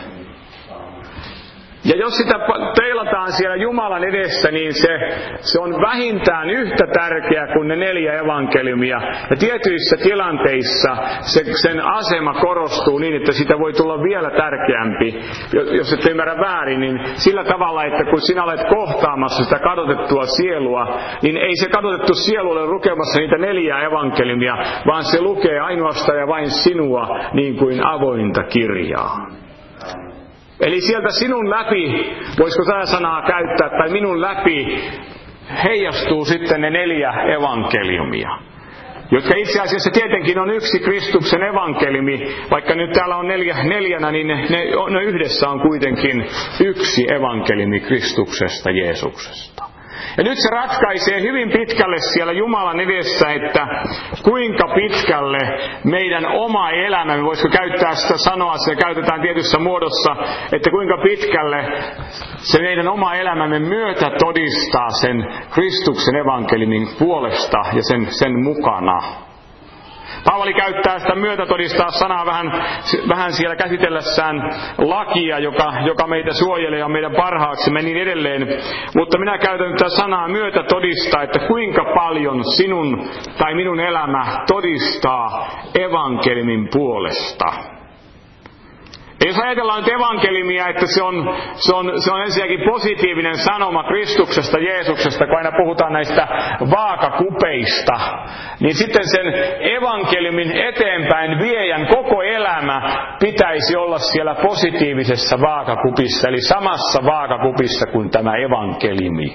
Ja jos sitä peilataan siellä Jumalan edessä, niin se on vähintään yhtä tärkeä kuin ne 4 evankeliumia. Ja tietyissä tilanteissa sen asema korostuu niin, että sitä voi tulla vielä tärkeämpi. Jos et ymmärrä väärin, niin sillä tavalla, että kun sinä olet kohtaamassa sitä kadotettua sielua, niin ei se kadotettu sielu ole lukemassa niitä 4 evankeliumia, vaan se lukee ainoastaan ja vain sinua niin kuin avointa kirjaa. Eli sieltä sinun läpi, voisiko tätä sanaa käyttää, tai minun läpi heijastuu sitten ne 4 evankeliumia, jotka itse asiassa tietenkin on yksi Kristuksen evankeliumi, vaikka nyt täällä on 4, niin ne yhdessä on kuitenkin yksi evankeliumi Kristuksesta Jeesuksesta. Ja nyt se ratkaisee hyvin pitkälle siellä Jumalan edessä, että kuinka pitkälle meidän oma elämämme, voisiko käyttää sitä sanoa, se käytetään tietyssä muodossa, että kuinka pitkälle se meidän oma elämämme myötä todistaa sen Kristuksen evankeliumin puolesta ja sen mukana. Paavali käyttää sitä myötätodistaa sanaa vähän siellä käsitellessään lakia, joka meitä suojelee ja meidän parhaaksemme niin edelleen. Mutta minä käytän tätä sanaa myötätodistaa, että kuinka paljon sinun tai minun elämä todistaa evankeliumin puolesta. Ja jos ajatellaan nyt evankeliumia, että se on ensinnäkin positiivinen sanoma Kristuksesta, Jeesuksesta, kun aina puhutaan näistä vaakakupeista, niin sitten sen evankeliumin eteenpäin viejän koko elämä pitäisi olla siellä positiivisessa vaakakupissa, eli samassa vaakakupissa kuin tämä evankeliumi.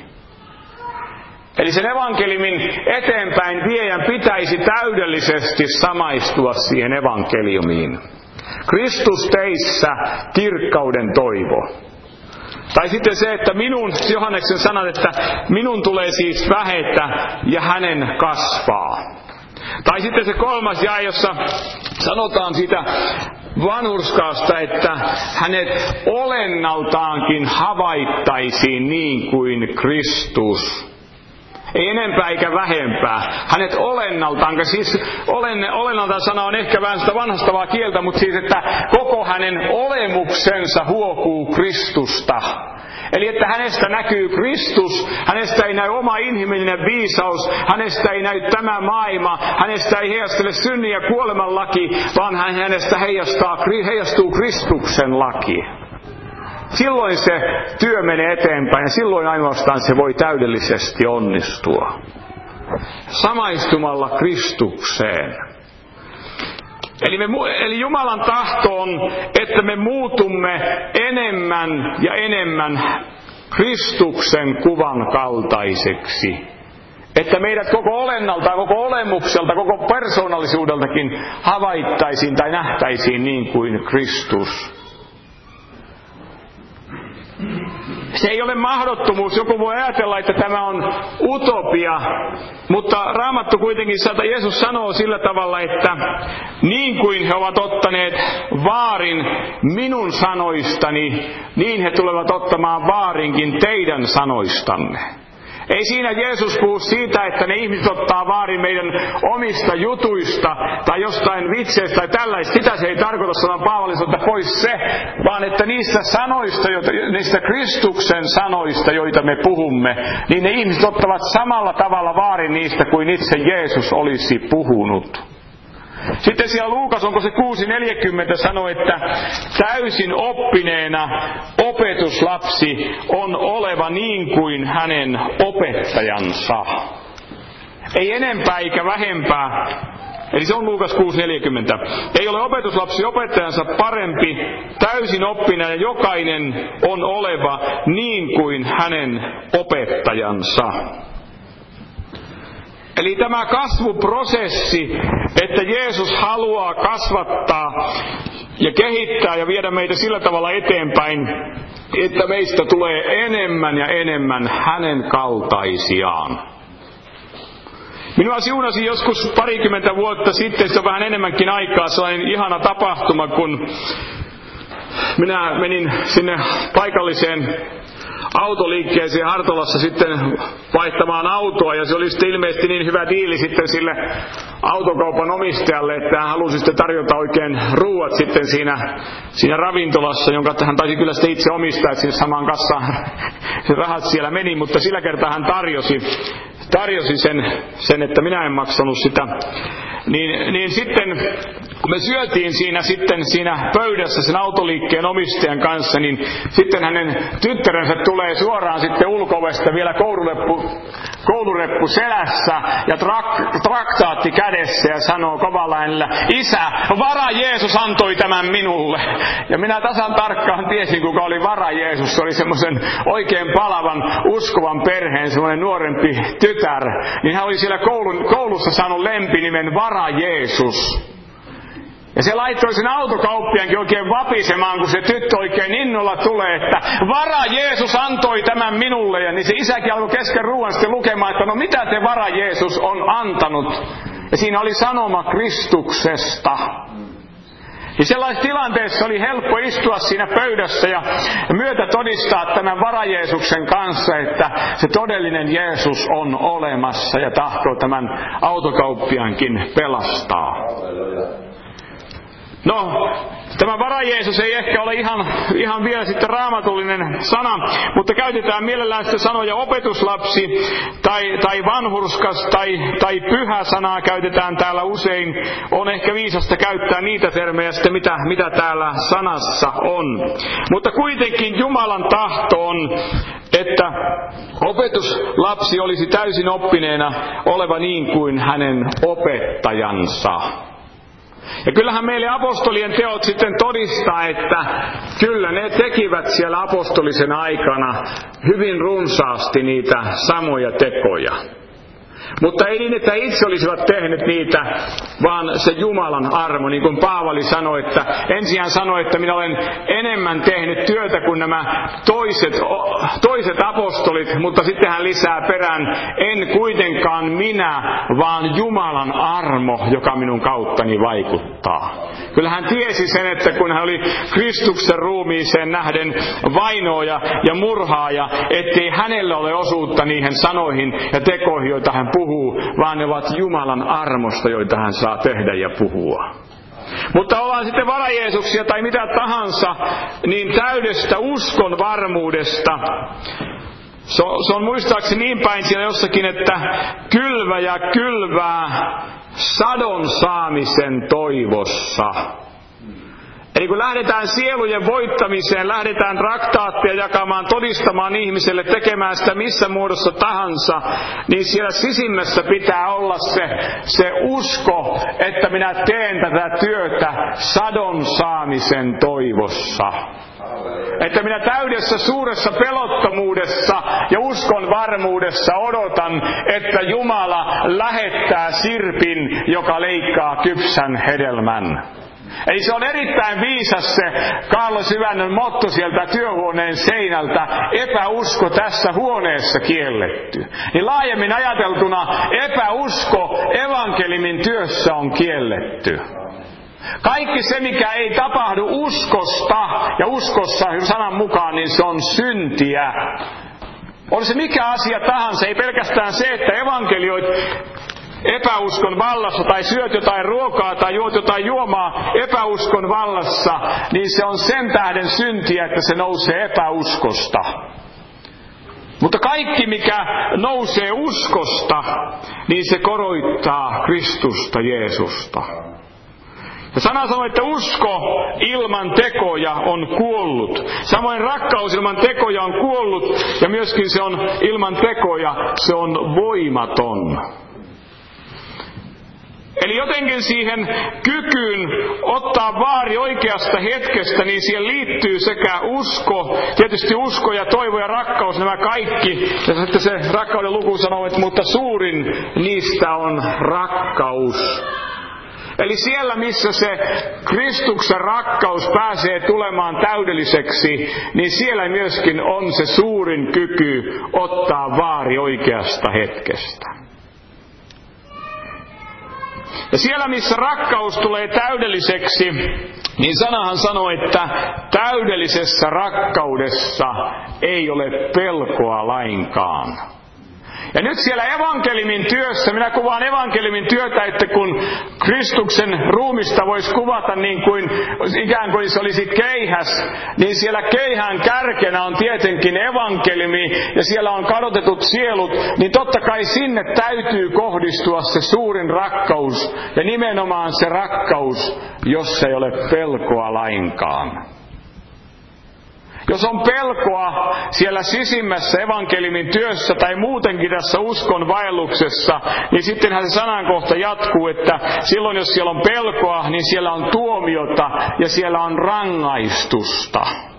Eli sen evankeliumin eteenpäin viejän pitäisi täydellisesti samaistua siihen evankeliumiin. Kristus teissä kirkkauden toivo. Tai sitten se, että Johanneksen sanat, että minun tulee siis vähetä ja hänen kasvaa. Tai sitten se 3. jae, jossa sanotaan siitä vanhurskaasta, että hänet olennaltaankin havaittaisiin niin kuin Kristus. Ei enempää eikä vähempää. Hänet olennaltaan, siis olennaltaan sana on ehkä vähän sitä vanhastavaa kieltä, mutta siis, että koko hänen olemuksensa huokuu Kristusta. Eli että hänestä näkyy Kristus, hänestä ei näy oma inhimillinen viisaus, hänestä ei näy tämä maailma, hänestä ei heijastele synnin ja kuoleman laki, vaan hänestä heijastuu Kristuksen laki. Silloin se työ menee eteenpäin ja silloin ainoastaan se voi täydellisesti onnistua. Samaistumalla Kristukseen. Eli Jumalan tahto on, että me muutumme enemmän ja enemmän Kristuksen kuvan kaltaiseksi. Että meidät koko olennaltaan, koko olemukselta, koko persoonallisuudeltakin havaittaisiin tai nähtäisiin niin kuin Kristus. Se ei ole mahdottomuus. Joku voi ajatella, että tämä on utopia, mutta Raamattu kuitenkin, Jeesus sanoo sillä tavalla, että niin kuin he ovat ottaneet vaarin minun sanoistani, niin he tulevat ottamaan vaarinkin teidän sanoistanne. Ei siinä Jeesus puhu siitä, että ne ihmiset ottaa vaarin meidän omista jutuista tai jostain vitseistä tai tällaista. Sitä se ei tarkoita, sanan Paavalliselta pois se, vaan että niistä sanoista, niistä Kristuksen sanoista, joita me puhumme, niin ne ihmiset ottavat samalla tavalla vaarin niistä kuin itse Jeesus olisi puhunut. Sitten siellä Luukas, onko se 6:40, sanoo, että täysin oppineena opetuslapsi on oleva niin kuin hänen opettajansa. Ei enempää eikä vähempää. Eli se on Luukas 6:40. Ei ole opetuslapsi opettajansa parempi, täysin oppineena jokainen on oleva niin kuin hänen opettajansa. Eli tämä kasvuprosessi, että Jeesus haluaa kasvattaa ja kehittää ja viedä meitä sillä tavalla eteenpäin, että meistä tulee enemmän ja enemmän hänen kaltaisiaan. Minua siunasi joskus 20 vuotta sitten, se on vähän enemmänkin aikaa, sellainen ihana tapahtuma, kun minä menin sinne paikalliseen autoliikkeeseen Hartolassa sitten vaihtamaan autoa, ja se oli sitten ilmeisesti niin hyvä diili sitten sille autokaupan omistajalle, että hän halusi sitten tarjota oikein ruuat sitten siinä ravintolassa, jonka hän taisi kyllä sitten itse omistaa, että sinne samaan kassaan rahat siellä meni, mutta sillä kertaa hän tarjosi sen, että minä en maksanut sitä. Niin sitten, kun me syötiin siinä pöydässä sen autoliikkeen omistajan kanssa, niin sitten hänen tyttärensä tulee suoraan sitten ulko-ovesta vielä koulureppu selässä ja traktaatti kädessä ja sanoo kovalla äänellä, isä, vara Jeesus antoi tämän minulle. Ja minä tasan tarkkaan tiesin, kuka oli vara Jeesus. Se oli semmoisen oikein palavan, uskovan perheen semmoinen nuorempi tytär. Niin hän oli siellä koulussa saanut lempinimen vara Jeesus. Ja se laittoi sen autokauppiankin oikein vapisemaan, kun se tyttö oikein innolla tulee, että vara Jeesus antoi tämän minulle. Ja niin se isäkin alkoi kesken ruoan sitten lukemaan, että no mitä te vara Jeesus on antanut. Ja siinä oli sanoma Kristuksesta. Ja sellaisessa tilanteessa oli helppo istua siinä pöydässä ja myötä todistaa tämän vara-Jeesuksen kanssa, että se todellinen Jeesus on olemassa ja tahtoo tämän autokauppiankin pelastaa. No, tämä vara-Jeesus ei ehkä ole ihan vielä sitten raamatullinen sana, mutta käytetään mielellään sitten sanoja opetuslapsi tai vanhurskas tai pyhä sanaa käytetään täällä usein. On ehkä viisasta käyttää niitä termejä sitten, mitä täällä sanassa on. Mutta kuitenkin Jumalan tahto on, että opetuslapsi olisi täysin oppineena oleva niin kuin hänen opettajansa. Ja kyllähän meille apostolien teot sitten todistaa, että kyllä ne tekivät siellä apostolisen aikana hyvin runsaasti niitä samoja tekoja. Mutta ei niin, että itse olisivat tehneet niitä, vaan se Jumalan armo, niin kuin Paavali sanoi, että ensin hän sanoi, että minä olen enemmän tehnyt työtä kuin nämä toiset apostolit, mutta sitten hän lisää perään, en kuitenkaan minä, vaan Jumalan armo, joka minun kauttani vaikuttaa. Kyllä hän tiesi sen, että kun hän oli Kristuksen ruumiiseen nähden vainoaja ja murhaaja, ettei hänellä ole osuutta niihin sanoihin ja tekoihin, joita hän puhuu, vaan ne ovat Jumalan armosta, joita hän saa tehdä ja puhua. Mutta ollaan sitten vara-Jeesuksia tai mitä tahansa, niin täydestä uskon varmuudesta. Se on muistaakseni niin päin siellä jossakin, että kylväjä kylvää sadon saamisen toivossa. Eli kun lähdetään sielujen voittamiseen, lähdetään raktaattia jakamaan, todistamaan ihmiselle, tekemään sitä missä muodossa tahansa, niin siellä sisimmässä pitää olla se usko, että minä teen tätä työtä sadon saamisen toivossa. Että minä täydessä suuressa pelottomuudessa ja uskon varmuudessa odotan, että Jumala lähettää sirpin, joka leikkaa kypsän hedelmän. Eli se on erittäin viisas se Kaarlo Syvännön motto sieltä työhuoneen seinältä, epäusko tässä huoneessa kielletty. Niin laajemmin ajateltuna epäusko evankeliumin työssä on kielletty. Kaikki se, mikä ei tapahdu uskosta, ja uskossa sanan mukaan, niin se on syntiä. On se mikä asia tahansa, ei pelkästään se, että evankelioit epäuskon vallassa, tai syöt jotain ruokaa, tai juot jotain juomaa epäuskon vallassa, niin se on sen tähden syntiä, että se nousee epäuskosta. Mutta kaikki, mikä nousee uskosta, niin se koroittaa Kristusta, Jeesusta. Ja sana sanoo, että usko ilman tekoja on kuollut. Samoin rakkaus ilman tekoja on kuollut, ja myöskin se on ilman tekoja, se on voimaton. Eli jotenkin siihen kykyyn ottaa vaari oikeasta hetkestä, niin siihen liittyy sekä usko, tietysti usko ja toivo ja rakkaus, nämä kaikki. Ja sitten se rakkauden luku sanoo, että mutta suurin niistä on rakkaus. Eli siellä, missä se Kristuksen rakkaus pääsee tulemaan täydelliseksi, niin siellä myöskin on se suurin kyky ottaa vaari oikeasta hetkestä. Ja siellä, missä rakkaus tulee täydelliseksi, niin sanahan sanoo, että täydellisessä rakkaudessa ei ole pelkoa lainkaan. Ja nyt siellä evankeliumin työssä, minä kuvaan evankeliumin työtä, että kun Kristuksen ruumista voisi kuvata niin kuin ikään kuin se olisi keihäs, niin siellä keihään kärkenä on tietenkin evankeliumi ja siellä on kadotetut sielut, niin totta kai sinne täytyy kohdistua se suurin rakkaus ja nimenomaan se rakkaus, jos ei ole pelkoa lainkaan. Jos on pelkoa siellä sisimmässä evankeliumin työssä tai muutenkin tässä uskon vaelluksessa, niin sittenhän se sanankohta jatkuu, että silloin jos siellä on pelkoa, niin siellä on tuomiota ja siellä on rangaistusta.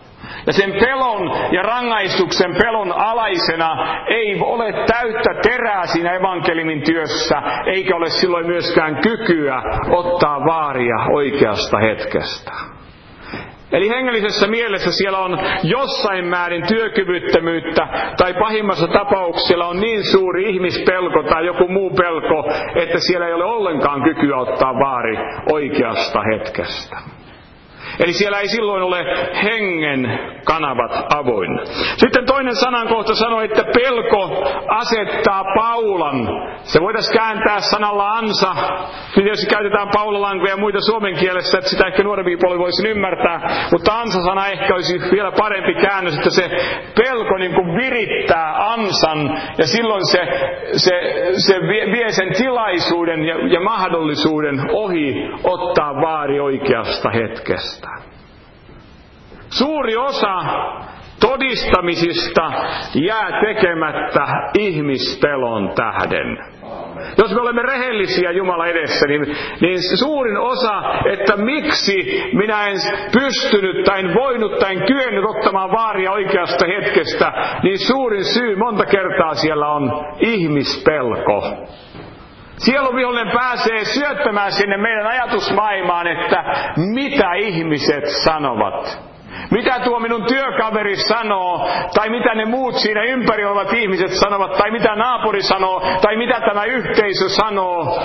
Ja sen pelon ja rangaistuksen pelon alaisena ei ole täyttä terää siinä evankeliumin työssä, eikä ole silloin myöskään kykyä ottaa vaaria oikeasta hetkestä. Eli hengellisessä mielessä siellä on jossain määrin työkyvyttömyyttä, tai pahimmassa tapauksessa siellä on niin suuri ihmispelko tai joku muu pelko, että siellä ei ole ollenkaan kykyä ottaa vaari oikeasta hetkestä. Eli siellä ei silloin ole hengen kanavat avoinna. Sitten toinen sanankohta sanoo, että pelko asettaa paulan. Se voitaisiin kääntää sanalla ansa. Jos käytetään paulalankoja ja muita suomen kielessä, että sitä ehkä nuorempi puoli voisi ymmärtää. Mutta ansa-sana ehkä olisi vielä parempi käännös, että se pelko niin kuin virittää ansan. Ja silloin se vie sen tilaisuuden ja mahdollisuuden ohi ottaa vaari oikeasta hetkestä. Suuri osa todistamisista jää tekemättä ihmispelon tähden. Jos me olemme rehellisiä Jumala edessä, niin suurin osa, että miksi minä en pystynyt tai en voinut tai en kyennyt ottamaan vaaria oikeasta hetkestä, niin suurin syy monta kertaa siellä on ihmispelko. Sieluvihollinen pääsee syöttämään sinne meidän ajatusmaailmaan, että mitä ihmiset sanovat. Mitä tuo minun työkaveri sanoo, tai mitä ne muut siinä ympärillä olevat ihmiset sanovat, tai mitä naapuri sanoo, tai mitä tämä yhteisö sanoo.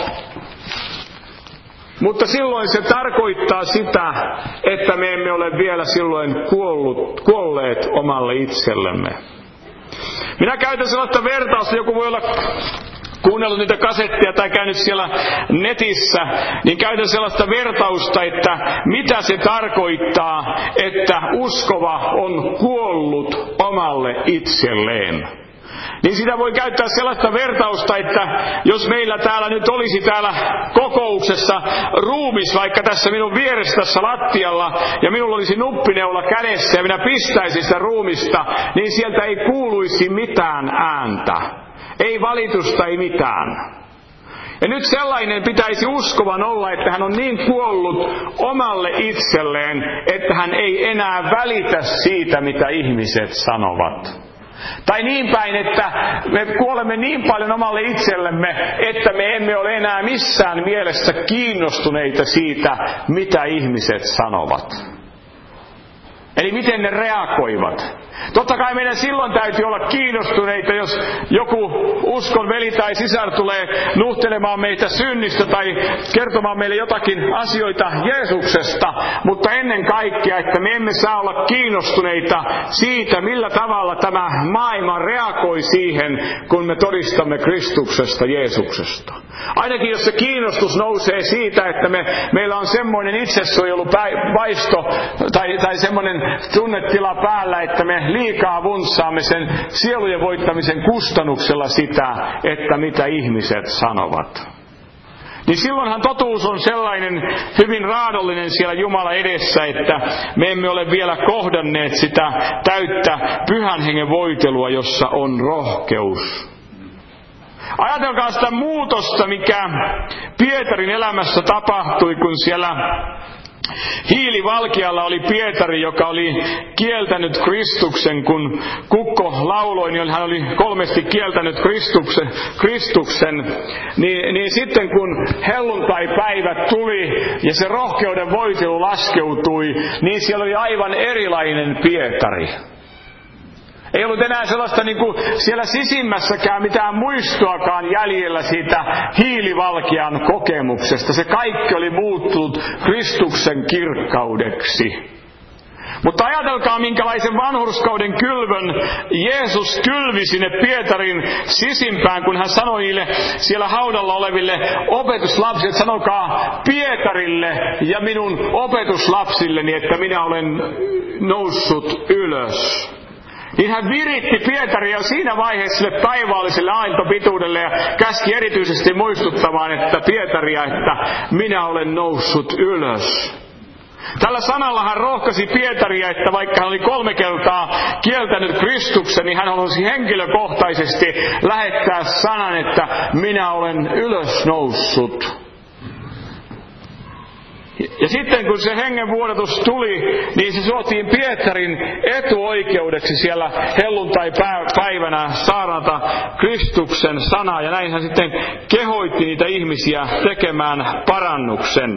Mutta silloin se tarkoittaa sitä, että me emme ole vielä silloin kuolleet omalle itsellemme. Minä käytän sellaista vertausta, joku voi olla kuunnellut niitä kasetteja tai käynyt siellä netissä, niin käytän sellaista vertausta, että mitä se tarkoittaa, että uskova on kuollut omalle itselleen. Niin sitä voi käyttää sellaista vertausta, että jos meillä täällä nyt olisi täällä kokouksessa ruumis vaikka tässä minun vieressä tässä lattialla, ja minulla olisi nuppineula kädessä ja minä pistäisin sitä ruumista, niin sieltä ei kuuluisi mitään ääntä. Ei valitusta, ei mitään. Ja nyt sellainen pitäisi uskovan olla, että hän on niin kuollut omalle itselleen, että hän ei enää välitä siitä, mitä ihmiset sanovat. Tai niin päin, että me kuolemme niin paljon omalle itsellemme, että me emme ole enää missään mielessä kiinnostuneita siitä, mitä ihmiset sanovat. Eli miten ne reagoivat. Totta kai meidän silloin täytyy olla kiinnostuneita, jos joku uskon veli tai sisar tulee nuhtelemaan meitä synnistä tai kertomaan meille jotakin asioita Jeesuksesta. Mutta ennen kaikkea, että me emme saa olla kiinnostuneita siitä, millä tavalla tämä maailma reagoi siihen, kun me todistamme Kristuksesta, Jeesuksesta. Ainakin jos se kiinnostus nousee siitä, että meillä on semmoinen itsesuojeluvaisto tai semmoinen tunnetila päällä, että me liikaa vuntsaamme sen sielujen voittamisen kustannuksella sitä, että mitä ihmiset sanovat. Niin silloinhan totuus on sellainen hyvin raadollinen siellä Jumala edessä, että me emme ole vielä kohdanneet sitä täyttä pyhän hengen voitelua, jossa on rohkeus. Ajatelkaa sitä muutosta, mikä Pietarin elämässä tapahtui, kun siellä hiilivalkealla oli Pietari, joka oli kieltänyt Kristuksen, kun kukko lauloi, niin hän oli 3 kieltänyt Kristuksen. Niin sitten kun helluntai-päivä tuli ja se rohkeuden voitelu laskeutui, niin siellä oli aivan erilainen Pietari. Ei ollut enää sellaista niin kuin siellä sisimmässäkään mitään muistoakaan jäljellä siitä hiilivalkean kokemuksesta. Se kaikki oli muuttunut Kristuksen kirkkaudeksi. Mutta ajatelkaa, minkälaisen vanhurskauden kylvön Jeesus kylvi sinne Pietarin sisimpään, kun hän sanoi niille siellä haudalla oleville opetuslapsille, sanokaa Pietarille ja minun opetuslapsilleni, että minä olen noussut ylös. Niin hän viritti Pietaria siinä vaiheessa sille taivaalliselle aaltopituudelle ja käski erityisesti muistuttamaan, että Pietaria, että minä olen noussut ylös. Tällä sanalla hän rohkaisi Pietaria, että vaikka hän oli 3 kertaa kieltänyt Kristuksen, niin hän halusi henkilökohtaisesti lähettää sanan, että minä olen ylös noussut. Ja sitten kun se hengenvuodatus tuli, niin se suotiin Pietarin etuoikeudeksi siellä helluntai-päivänä saarnata Kristuksen sanaa. Ja näin hän sitten kehoitti niitä ihmisiä tekemään parannuksen.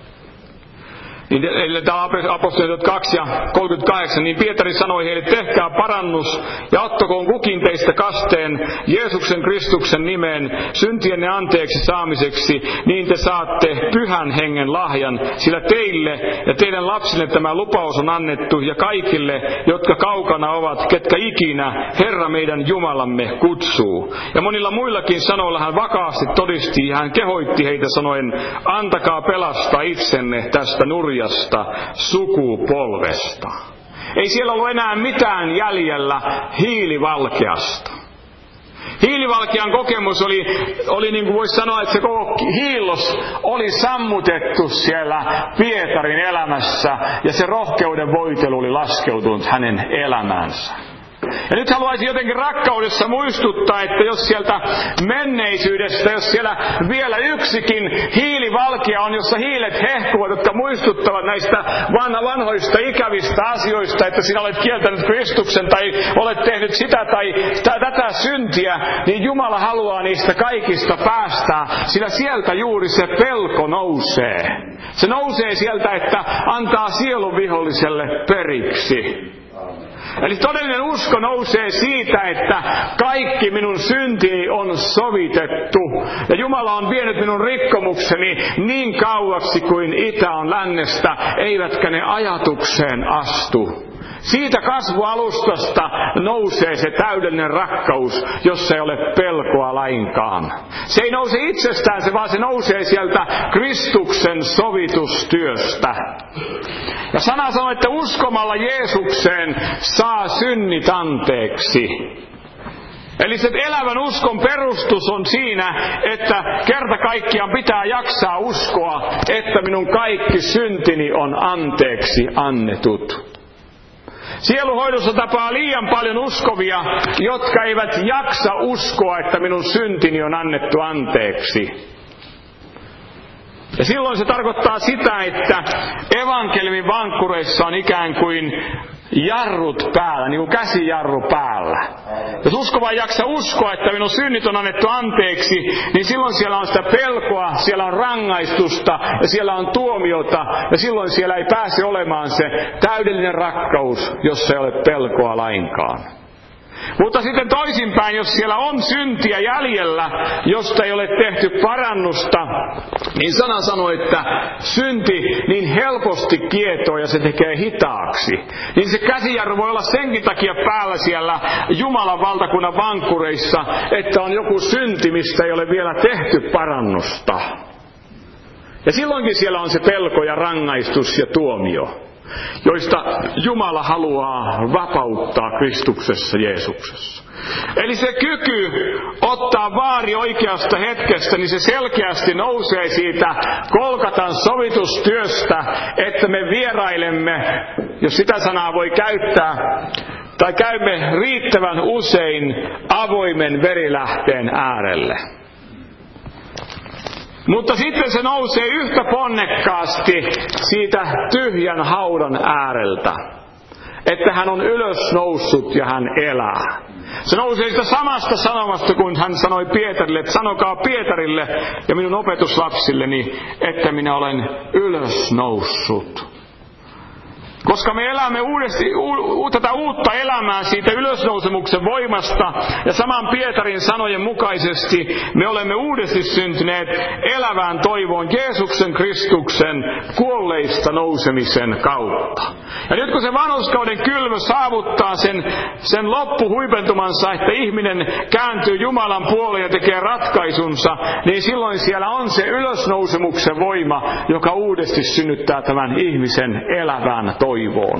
Eli täällä apostolityöt 2 ja 38, niin Pietari sanoi heille, tehkää parannus ja ottakoon kukin teistä kasteen Jeesuksen Kristuksen nimeen syntienne anteeksi saamiseksi, niin te saatte pyhän hengen lahjan, sillä teille ja teidän lapsille tämä lupaus on annettu ja kaikille, jotka kaukana ovat, ketkä ikinä Herra meidän Jumalamme kutsuu. Ja monilla muillakin sanoilla hän vakaasti todisti ja hän kehoitti heitä sanoen, antakaa pelastaa itsenne tästä nurjasta sukupolvesta. Ei siellä ollut enää mitään jäljellä hiilivalkeasta. Hiilivalkean kokemus oli niin kuin voisi sanoa, että se koko hiillos oli sammutettu siellä Pietarin elämässä ja se rohkeuden voitelu oli laskeutunut hänen elämäänsä. Ja nyt haluaisin jotenkin rakkaudessa muistuttaa, että jos sieltä menneisyydestä, jos siellä vielä yksikin hiilivalkea on, jossa hiilet hehkuvat, jotka muistuttavat näistä vanhoista ikävistä asioista, että sinä olet kieltänyt Kristuksen tai olet tehnyt sitä tai tätä syntiä, niin Jumala haluaa niistä kaikista päästää, sillä sieltä juuri se pelko nousee. Se nousee sieltä, että antaa sielun viholliselle periksi. Eli todellinen usko nousee siitä, että kaikki minun syntini on sovitettu. Ja Jumala on vienyt minun rikkomukseni niin kauaksi kuin itä on lännestä, eivätkä ne ajatukseen astu. Siitä kasvualustasta nousee se täydellinen rakkaus, jossa ei ole pelkoa lainkaan. Se ei nouse itsestään, vaan se nousee sieltä Kristuksen sovitustyöstä. Ja sana sanoo, että uskomalla Jeesukseen saa synnit anteeksi. Eli se elävän uskon perustus on siinä, että kerta kaikkiaan pitää jaksaa uskoa, että minun kaikki syntini on anteeksi annetut. Sieluhoidossa tapaa liian paljon uskovia, jotka eivät jaksa uskoa, että minun syntini on annettu anteeksi. Ja silloin se tarkoittaa sitä, että evankeliumin vankkureissa on ikään kuin jarrut päällä, niin kuin käsijarru päällä. Jos uskova ei jaksa uskoa, että minun synnit on annettu anteeksi, niin silloin siellä on sitä pelkoa, siellä on rangaistusta ja siellä on tuomiota. Ja silloin siellä ei pääse olemaan se täydellinen rakkaus, jossa ei ole pelkoa lainkaan. Mutta sitten toisinpäin, jos siellä on syntiä jäljellä, josta ei ole tehty parannusta, niin sana sanoo, että synti niin helposti kietoo ja se tekee hitaaksi. Niin se käsijarru voi olla senkin takia päällä siellä Jumalan valtakunnan vankkureissa, että on joku synti, mistä ei ole vielä tehty parannusta. Ja silloinkin siellä on se pelko ja rangaistus ja tuomio, joista Jumala haluaa vapauttaa Kristuksessa Jeesuksessa. Eli se kyky ottaa vaari oikeasta hetkestä, niin se selkeästi nousee siitä Golgatan sovitustyöstä, että me vierailemme, jos sitä sanaa voi käyttää, tai käymme riittävän usein avoimen verilähteen äärelle. Mutta sitten se nousee yhtä ponnekkaasti siitä tyhjän haudan ääreltä, että hän on ylösnoussut ja hän elää. Se nousee sitä samasta sanomasta, kun hän sanoi Pietarille, että sanokaa Pietarille ja minun opetuslapsilleni, että minä olen ylösnoussut. Koska me elämme tätä uutta elämää siitä ylösnousemuksen voimasta, ja saman Pietarin sanojen mukaisesti me olemme uudesti syntyneet elävään toivoon Jeesuksen Kristuksen kuolleista nousemisen kautta. Ja nyt kun se vanhurskauden kylvö saavuttaa sen loppuhuipentumansa, että ihminen kääntyy Jumalan puoleen ja tekee ratkaisunsa, niin silloin siellä on se ylösnousemuksen voima, joka uudesti synnyttää tämän ihmisen elävään toivoon.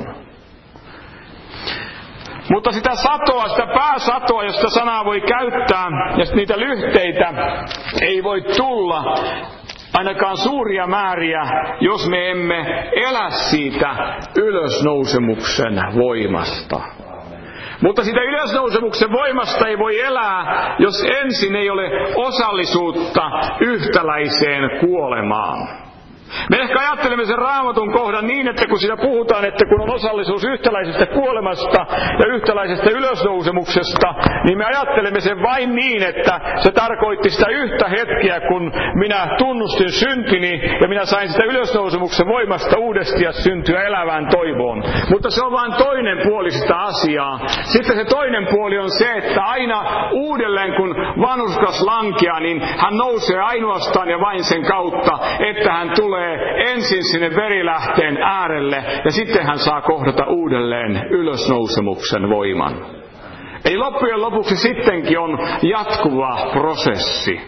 Mutta sitä satoa, sitä pääsatoa, josta sanaa voi käyttää, ja niitä lyhteitä ei voi tulla ainakaan suuria määriä, jos me emme elä siitä ylösnousemuksen voimasta. Mutta sitä ylösnousemuksen voimasta ei voi elää, jos ensin ei ole osallisuutta yhtäläiseen kuolemaan. Me ehkä ajattelemme sen Raamatun kohdan niin, että kun siinä puhutaan, että kun on osallisuus yhtäläisestä kuolemasta ja yhtäläisestä ylösnousemuksesta, niin me ajattelemme sen vain niin, että se tarkoitti sitä yhtä hetkeä, kun minä tunnustin syntini ja minä sain sitä ylösnousemuksen voimasta uudesti ja syntyä elävään toivoon. Mutta se on vain toinen puoli sitä asiaa. Sitten se toinen puoli on se, että aina uudelleen kun vanhurskas lankeaa, niin hän nousee ainoastaan ja vain sen kautta, että hän tulee ensin sinne verilähteen äärelle ja sitten hän saa kohdata uudelleen ylösnousemuksen voiman. Eli loppujen lopuksi sittenkin on jatkuva prosessi.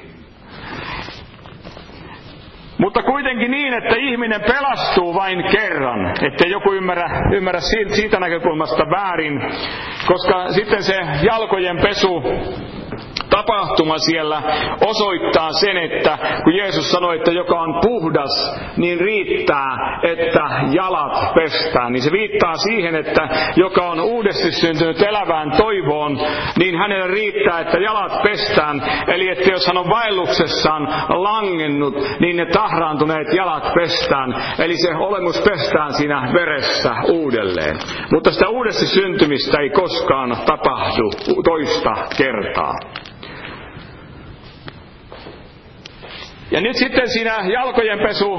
Mutta kuitenkin niin, että ihminen pelastuu vain kerran, ettei joku ymmärrä siitä näkökulmasta väärin, koska sitten se jalkojen pesu tapahtuma siellä osoittaa sen, että kun Jeesus sanoi, että joka on puhdas, niin riittää, että jalat pestään. Niin se viittaa siihen, että joka on uudesti syntynyt elävään toivoon, niin hänelle riittää, että jalat pestään. Eli että jos hän on vaelluksessaan langennut, niin ne tahraantuneet jalat pestään. Eli se olemus pestään siinä veressä uudelleen. Mutta sitä uudesti syntymistä ei koskaan tapahdu toista kertaa. Ja nyt sitten siinä jalkojen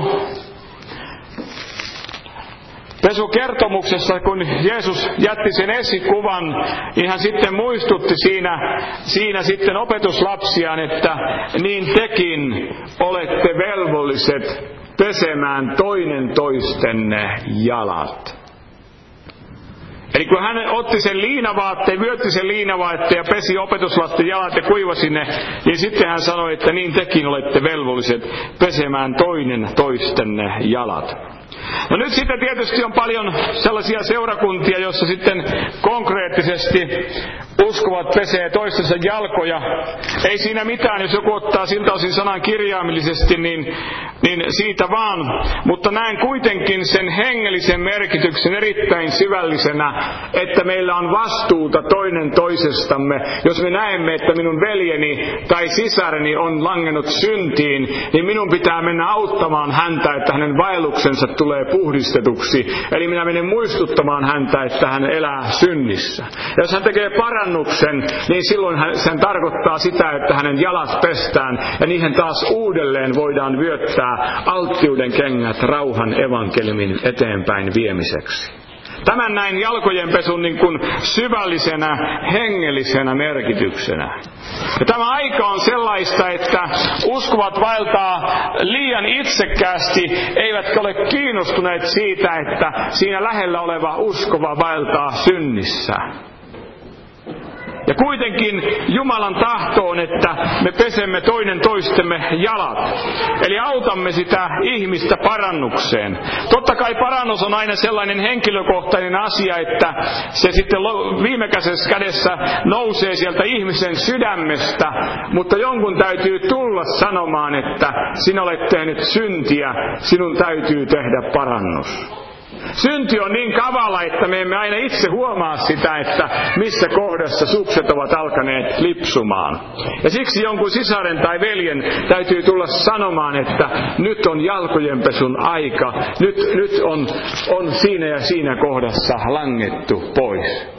pesukertomuksessa, kun Jeesus jätti sen esikuvan, niin hän sitten muistutti siinä sitten opetuslapsiaan, että niin tekin olette velvolliset pesemään toinen toistenne jalat. Eli kun hän otti sen liinavaatteen, vyötti sen liinavaatteen ja pesi opetuslasten jalat ja kuivasi ne, niin sitten hän sanoi, että niin tekin olette velvolliset pesemään toinen toistenne jalat. No nyt sitten tietysti on paljon sellaisia seurakuntia, joissa sitten konkreettisesti uskovat pesee toistensa jalkoja. Ei siinä mitään, jos joku ottaa siltä osin sanan kirjaimellisesti, niin siitä vaan. Mutta näen kuitenkin sen hengellisen merkityksen erittäin syvällisenä, että meillä on vastuuta toinen toisestamme. Jos me näemme, että minun veljeni tai sisareni on langennut syntiin, niin minun pitää mennä auttamaan häntä, että hänen vaelluksensa tulee puhdistetuksi. Eli minä menen muistuttamaan häntä, että hän elää synnissä. Ja jos hän tekee parannuksen, niin silloin sen tarkoittaa sitä, että hänen jalat pestään ja niihin taas uudelleen voidaan vyöttää alttiuden kengät rauhan evankeliumin eteenpäin viemiseksi. Tämän näin jalkojen pesun niin kuin syvällisenä, hengellisenä merkityksenä. Ja tämä aika on sellaista, että uskovat vaeltaa liian itsekkäästi, eivätkä ole kiinnostuneet siitä, että siinä lähellä oleva uskova vaeltaa synnissä. Ja kuitenkin Jumalan tahto on, että me pesemme toinen toistemme jalat. Eli autamme sitä ihmistä parannukseen. Totta kai parannus on aina sellainen henkilökohtainen asia, että se sitten viime kädessä nousee sieltä ihmisen sydämestä. Mutta jonkun täytyy tulla sanomaan, että sinä olet tehnyt syntiä, sinun täytyy tehdä parannus. Synti on niin kavala, että me emme aina itse huomaa sitä, että missä kohdassa sukset ovat alkaneet lipsumaan. Ja siksi jonkun sisaren tai veljen täytyy tulla sanomaan, että nyt on jalkojenpesun aika, nyt on siinä ja siinä kohdassa langettu pois.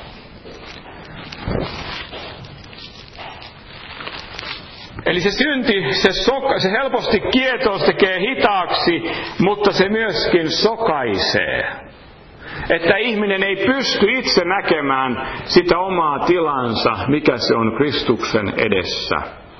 Eli se synti, se helposti kietoo, se tekee hitaaksi, mutta se myöskin sokaisee. Että ihminen ei pysty itse näkemään sitä omaa tilansa, mikä se on Kristuksen edessä.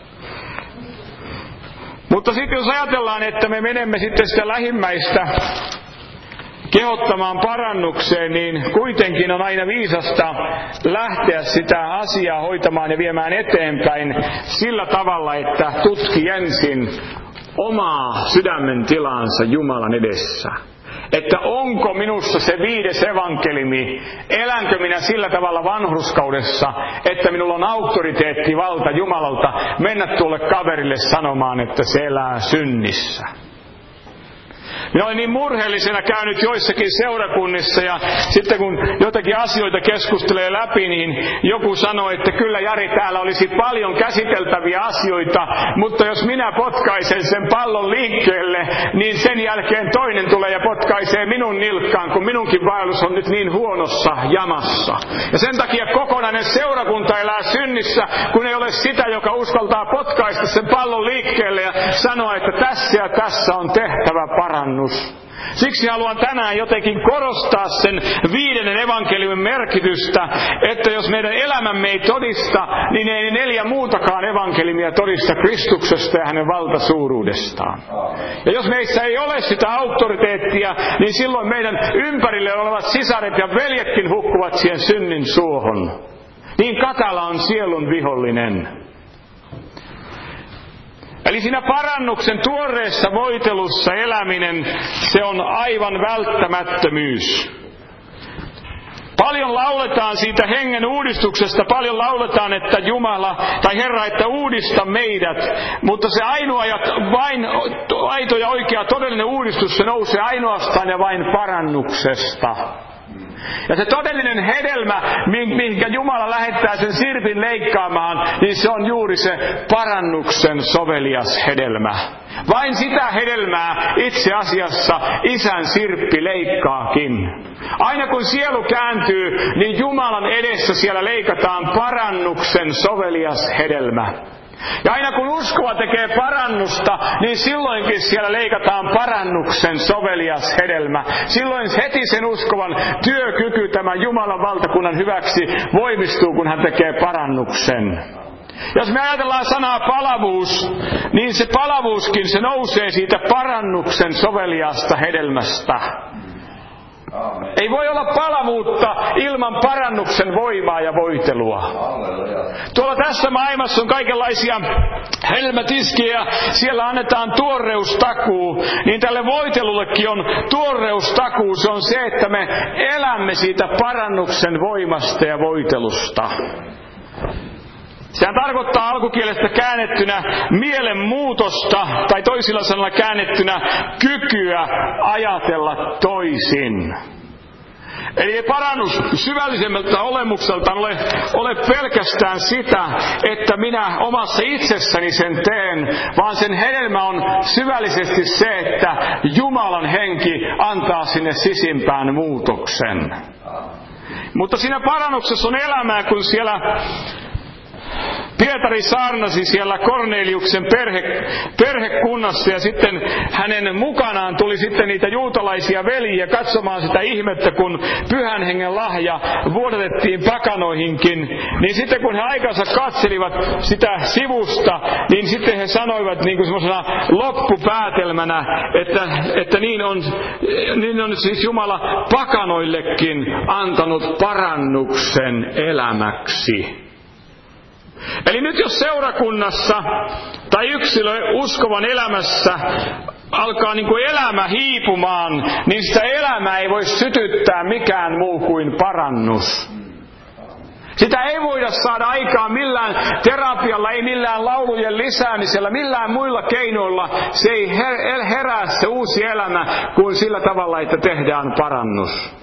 Mutta sitten jos ajatellaan, että me menemme sitten sitä lähimmäistä kehottamaan parannukseen, niin kuitenkin on aina viisasta lähteä sitä asiaa hoitamaan ja viemään eteenpäin sillä tavalla, että tutki ensin omaa sydämen tilansa Jumalan edessä. Että onko minussa se 5. evankeliumi, elänkö minä sillä tavalla vanhurskaudessa, että minulla on auktoriteetti valta Jumalalta mennä tuolle kaverille sanomaan, että se elää synnissä. Minä olen niin murheellisena käynyt joissakin seurakunnissa ja sitten kun jotakin asioita keskustelee läpi, niin joku sanoo, että kyllä Jari, täällä olisi paljon käsiteltäviä asioita, mutta jos minä potkaisen sen pallon liikkeelle, niin sen jälkeen toinen tulee ja potkaisee minun nilkkaan, kun minunkin vaellus on nyt niin huonossa jamassa. Ja sen takia kokonainen seurakunta elää synnissä, kun ei ole sitä, joka uskaltaa potkaista sen pallon liikkeelle ja sanoa, että tässä ja tässä on tehtävä parannus. Siksi haluan tänään jotenkin korostaa sen 5. evankeliumin merkitystä, että jos meidän elämämme ei todista, niin ei 4 muutakaan evankeliumia todista Kristuksesta ja hänen valtasuuruudestaan. Ja jos meissä ei ole sitä auktoriteettia, niin silloin meidän ympärille olevat sisaret ja veljetkin hukkuvat siihen synnin suohon. Niin katala on sielun vihollinen. Eli siinä parannuksen tuoreessa voitelussa eläminen, se on aivan välttämättömyys. Paljon lauletaan siitä hengen uudistuksesta, paljon lauletaan, että Jumala tai Herra, että uudista meidät, mutta se aito ja oikea todellinen uudistus, se nousee ainoastaan ja vain parannuksesta. Ja se todellinen hedelmä, minkä Jumala lähettää sen sirpin leikkaamaan, niin se on juuri se parannuksen sovelias hedelmä. Vain sitä hedelmää itse asiassa Isän sirppi leikkaakin. Aina kun sielu kääntyy, niin Jumalan edessä siellä leikataan parannuksen sovelias hedelmä. Ja aina kun uskova tekee parannusta, niin silloinkin siellä leikataan parannuksen sovelias hedelmä. Silloin heti sen uskovan työkyky tämän Jumalan valtakunnan hyväksi voimistuu, kun hän tekee parannuksen. Jos me ajatellaan sanaa palavuus, niin se palavuuskin se nousee siitä parannuksen soveliasta hedelmästä. Ei voi olla palavuutta ilman parannuksen voimaa ja voitelua. Tuolla tässä maailmassa on kaikenlaisia helmätiskejä, siellä annetaan tuoreustakuu, niin tälle voitelullekin on tuoreustakuu. Se on se, että me elämme siitä parannuksen voimasta ja voitelusta. Sehän tarkoittaa alkukielestä käännettynä mielenmuutosta, tai toisilla sanoilla käännettynä kykyä ajatella toisin. Eli ei parannus syvällisemmältä olemukseltaan ole pelkästään sitä, että minä omassa itsessäni sen teen, vaan sen hedelmä on syvällisesti se, että Jumalan henki antaa sinne sisimpään muutoksen. Mutta siinä parannuksessa on elämää, kun siellä Pietari saarnasi siellä Korneliuksen perhekunnassa ja sitten hänen mukanaan tuli sitten niitä juutalaisia veljiä katsomaan sitä ihmettä, kun Pyhän Hengen lahja vuodatettiin pakanoihinkin. Niin sitten kun he aikansa katselivat sitä sivusta, niin sitten he sanoivat niin kuin semmoisena loppupäätelmänä, että niin on siis Jumala pakanoillekin antanut parannuksen elämäksi. Eli nyt jos seurakunnassa tai yksilö uskovan elämässä alkaa niin kuin elämä hiipumaan, niin sitä elämää ei voi sytyttää mikään muu kuin parannus. Sitä ei voida saada aikaan millään terapialla, ei millään laulujen lisäämisellä, millään muilla keinoilla. Se ei herää se uusi elämä kuin sillä tavalla, että tehdään parannus.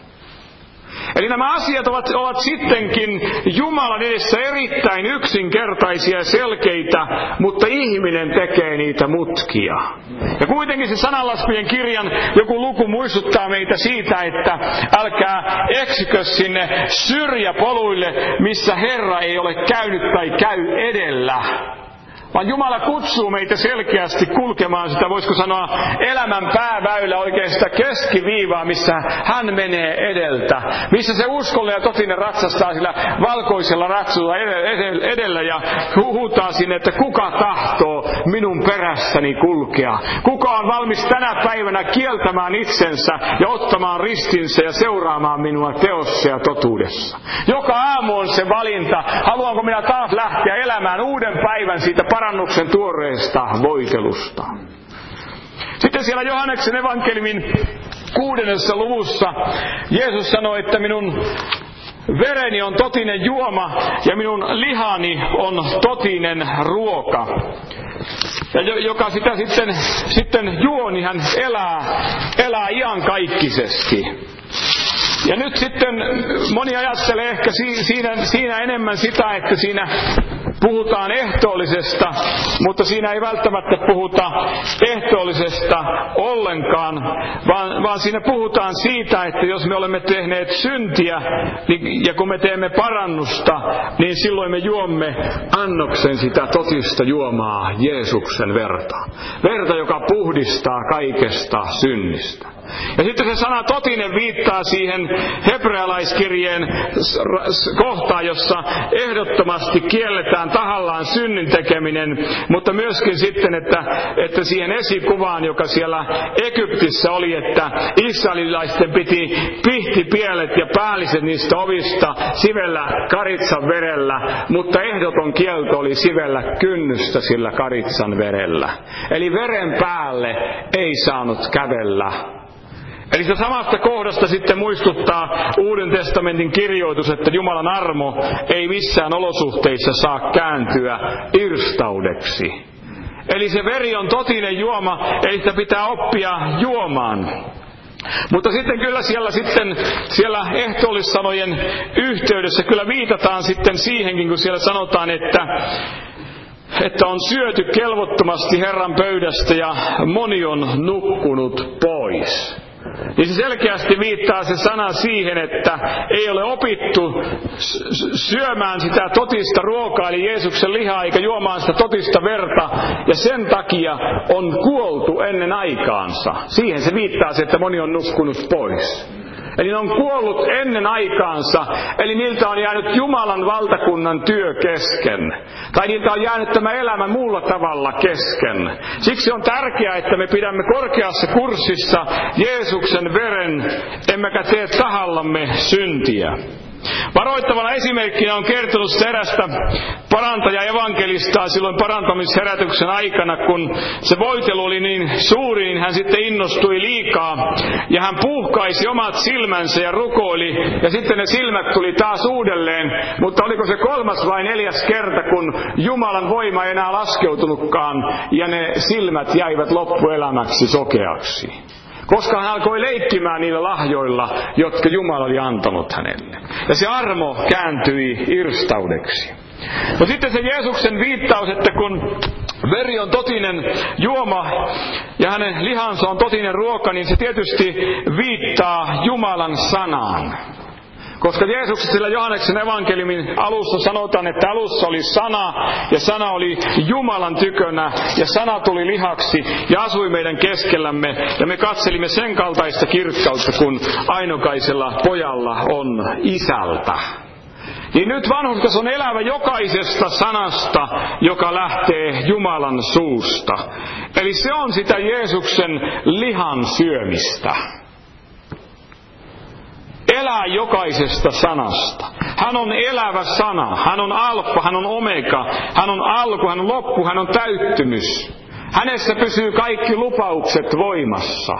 Eli nämä asiat ovat sittenkin Jumalan edessä erittäin yksinkertaisia ja selkeitä, mutta ihminen tekee niitä mutkia. Ja kuitenkin se sananlaskujen kirjan joku luku muistuttaa meitä siitä, että älkää eksykö sinne syrjäpoluille, missä Herra ei ole käynyt tai käy edellä. Vaan Jumala kutsuu meitä selkeästi kulkemaan sitä, voisiko sanoa, elämän pääväylä, oikein sitä keskiviivaa, missä hän menee edeltä. Missä se uskollinen ja totinen ratsastaa sillä valkoisella ratsulla edellä ja huutaa sinne, että kuka tahtoo minun perässäni kulkea. Kuka on valmis tänä päivänä kieltämään itsensä ja ottamaan ristinsä ja seuraamaan minua teossa ja totuudessa. Joka aamu on se valinta, haluanko minä taas lähteä elämään uuden päivän siitä parannuksen tuoreesta voitelusta. Sitten siellä Johanneksen evankeliumin 6. luvussa Jeesus sanoi, että minun vereni on totinen juoma ja minun lihani on totinen ruoka. Ja joka sitä sitten juo, niin hän elää iankaikkisesti. Ja nyt sitten moni ajattelee ehkä siinä enemmän sitä, että siinä puhutaan ehtoollisesta, mutta siinä ei välttämättä puhuta ehtoollisesta ollenkaan, vaan siinä puhutaan siitä, että jos me olemme tehneet syntiä ja kun me teemme parannusta, niin silloin me juomme annoksen sitä totista juomaa, Jeesuksen verta. Verta, joka puhdistaa kaikesta synnistä. Ja sitten se sana totinen viittaa siihen hebrealaiskirjeen kohtaan, jossa ehdottomasti kielletään tahallaan synnin tekeminen, mutta myöskin sitten, että siihen esikuvaan, joka siellä Egyptissä oli, että israelilaisten piti pihtipielet ja päälliset niistä ovista sivellä karitsan verellä, mutta ehdoton kielto oli sivellä kynnystä sillä karitsan verellä. Eli veren päälle ei saanut kävellä. Eli se samasta kohdasta sitten muistuttaa Uuden testamentin kirjoitus, että Jumalan armo ei missään olosuhteissa saa kääntyä irstaudeksi. Eli se veri on totinen juoma, eli sitä pitää oppia juomaan. Mutta sitten kyllä siellä ehtoollissanojen yhteydessä kyllä viitataan sitten siihenkin, kun siellä sanotaan, että on syöty kelvottomasti Herran pöydästä ja moni on nukkunut pois. Niin se selkeästi viittaa se sana siihen, että ei ole opittu syömään sitä totista ruokaa, eli Jeesuksen lihaa, eikä juomaan sitä totista verta, ja sen takia on kuoltu ennen aikaansa. Siihen se viittaa se, että moni on nukkunut pois. Eli ne on kuollut ennen aikaansa, eli niiltä on jäänyt Jumalan valtakunnan työ kesken. Tai niiltä on jäänyt tämä elämä muulla tavalla kesken. Siksi on tärkeää, että me pidämme korkeassa kurssissa Jeesuksen veren, emmekä tee tahallamme syntiä. Varoittavana esimerkkinä on kertonut erästä parantaja-evankelistaa silloin parantamisherätyksen aikana, kun se voitelu oli niin suuri, niin hän sitten innostui liikaa ja hän puuhkaisi omat silmänsä ja rukoili ja sitten ne silmät tuli taas uudelleen, mutta oliko se 3. vai 4. kerta, kun Jumalan voima ei enää laskeutunutkaan ja ne silmät jäivät loppuelämäksi sokeaksi. Koska hän alkoi leikkimään niillä lahjoilla, jotka Jumala oli antanut hänelle. Ja se armo kääntyi irstaudeksi. No sitten se Jeesuksen viittaus, että kun veri on totinen juoma ja hänen lihansa on totinen ruoka, niin se tietysti viittaa Jumalan sanaan. Koska Jeesuksella Johanneksen evankeliumin alussa sanotaan, että alussa oli sana, ja sana oli Jumalan tykönä, ja sana tuli lihaksi, ja asui meidän keskellämme, ja me katselimme sen kaltaista kirkkautta, kun ainokaisella pojalla on isältä. Niin nyt vanhurskas on elävä jokaisesta sanasta, joka lähtee Jumalan suusta. Eli se on sitä Jeesuksen lihan syömistä. Elää jokaisesta sanasta. Hän on elävä sana. Hän on alfa, hän on omega. Hän on alku, hän on loppu, hän on täyttymys. Hänessä pysyy kaikki lupaukset voimassa.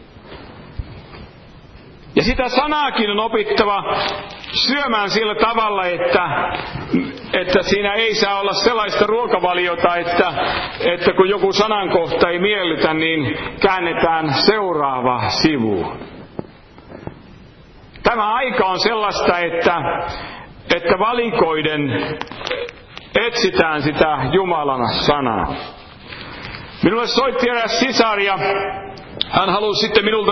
Ja sitä sanaakin on opittava syömään sillä tavalla, että siinä ei saa olla sellaista ruokavaliota, että kun joku sanankohta ei miellytä, niin käännetään seuraava sivu. Tämä aika on sellaista, että valikoiden etsitään sitä Jumalan sanaa. Minulle soitti eräs sisar ja hän halusi sitten minulta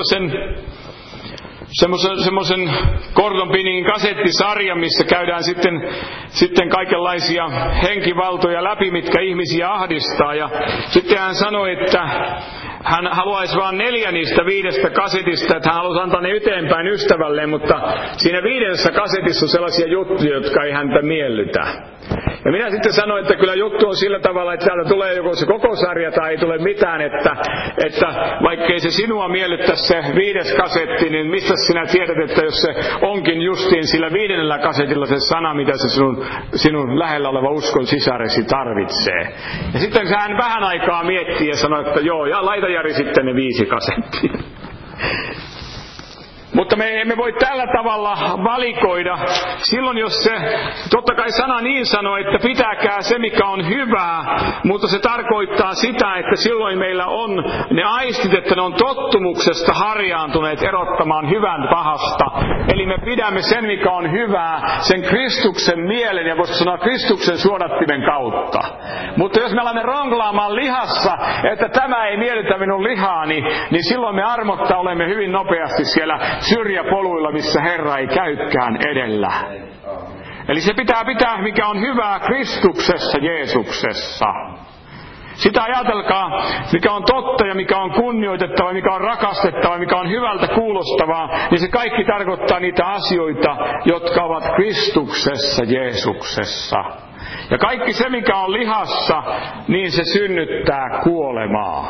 semmoisen Gordon Binningin kasettisarjan, missä käydään sitten kaikenlaisia henkivaltoja läpi, mitkä ihmisiä ahdistaa. Ja sitten hän sanoi, että hän haluaisi vain 4 niistä 5 kasetista, että hän haluaisi antaa ne eteenpäin ystävälleen, mutta siinä 5 kasetissa on sellaisia juttuja, jotka ei häntä miellytä. Ja minä sitten sanoin, että kyllä juttu on sillä tavalla, että täältä tulee joko se koko sarja tai ei tule mitään, että vaikkei se sinua miellyttä se 5. kasetti, niin mistä sinä tiedät, että jos se onkin justiin sillä 5. kasetilla se sana, mitä se sinun lähellä oleva uskon sisaresi tarvitsee. Ja sitten hän vähän aikaa miettii ja sanoi, että joo, ja laita Jari sitten ne 5 kasettia. Mutta me emme voi tällä tavalla valikoida. Silloin jos se, totta kai sana niin sanoo, että pitäkää se mikä on hyvää, mutta se tarkoittaa sitä, että silloin meillä on ne aistit, että ne on tottumuksesta harjaantuneet erottamaan hyvän pahasta. Eli me pidämme sen mikä on hyvää, sen Kristuksen mielen ja voisi sanoa Kristuksen suodattimen kautta. Mutta jos me alamme ronglaamaan lihassa, että tämä ei miellytä minun lihaani, niin silloin me armotta olemme hyvin nopeasti siellä syrjäpoluilla, missä Herra ei käykään edellä. Eli se pitää mikä on hyvää Kristuksessa, Jeesuksessa. Sitä ajatelkaa, mikä on totta ja mikä on kunnioitettava, mikä on rakastettava, mikä on hyvältä kuulostavaa, niin se kaikki tarkoittaa niitä asioita, jotka ovat Kristuksessa, Jeesuksessa. Ja kaikki se, mikä on lihassa, niin se synnyttää kuolemaa.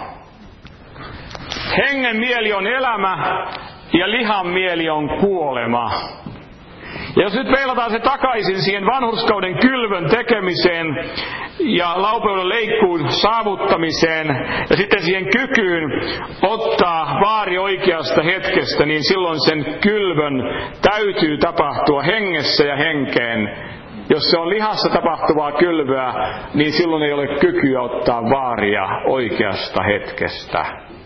Hengen mieli on elämä ja lihan mieli on kuolema. Ja jos nyt peilataan se takaisin siihen vanhurskauden kylvön tekemiseen ja laupeuden leikkuun saavuttamiseen ja sitten siihen kykyyn ottaa vaari oikeasta hetkestä, niin silloin sen kylvön täytyy tapahtua hengessä ja henkeen. Jos se on lihassa tapahtuvaa kylvöä, niin silloin ei ole kykyä ottaa vaaria oikeasta hetkestä.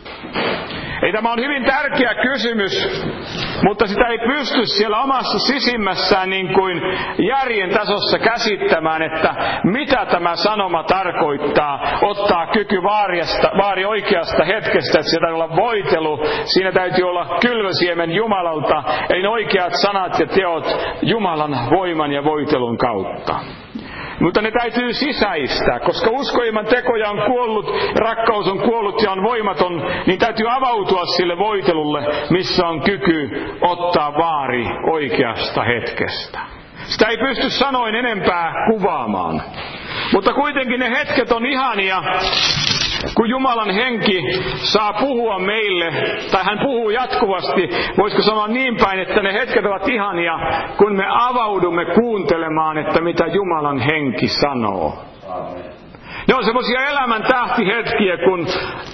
Ei, tämä on hyvin tärkeä kysymys, mutta sitä ei pysty siellä omassa sisimmässään niin kuin järjen tasossa käsittämään, että mitä tämä sanoma tarkoittaa, ottaa kyky vaari oikeasta hetkestä, että siellä täytyy olla voitelu, siinä täytyy olla kylvösiemen Jumalalta, eli oikeat sanat ja teot Jumalan voiman ja voitelun kautta. Mutta ne täytyy sisäistää, koska usko ilman tekoja on kuollut, rakkaus on kuollut ja on voimaton, niin täytyy avautua sille voitelulle, missä on kyky ottaa vaari oikeasta hetkestä. Sitä ei pysty sanoin enempää kuvaamaan. Mutta kuitenkin ne hetket on ihania, kun Jumalan henki saa puhua meille, tai hän puhuu jatkuvasti, voisiko sanoa niin päin, että ne hetket ovat ihania, kun me avaudumme kuuntelemaan, että mitä Jumalan henki sanoo. Ne on semmoisia elämän tähtihetkiä, kun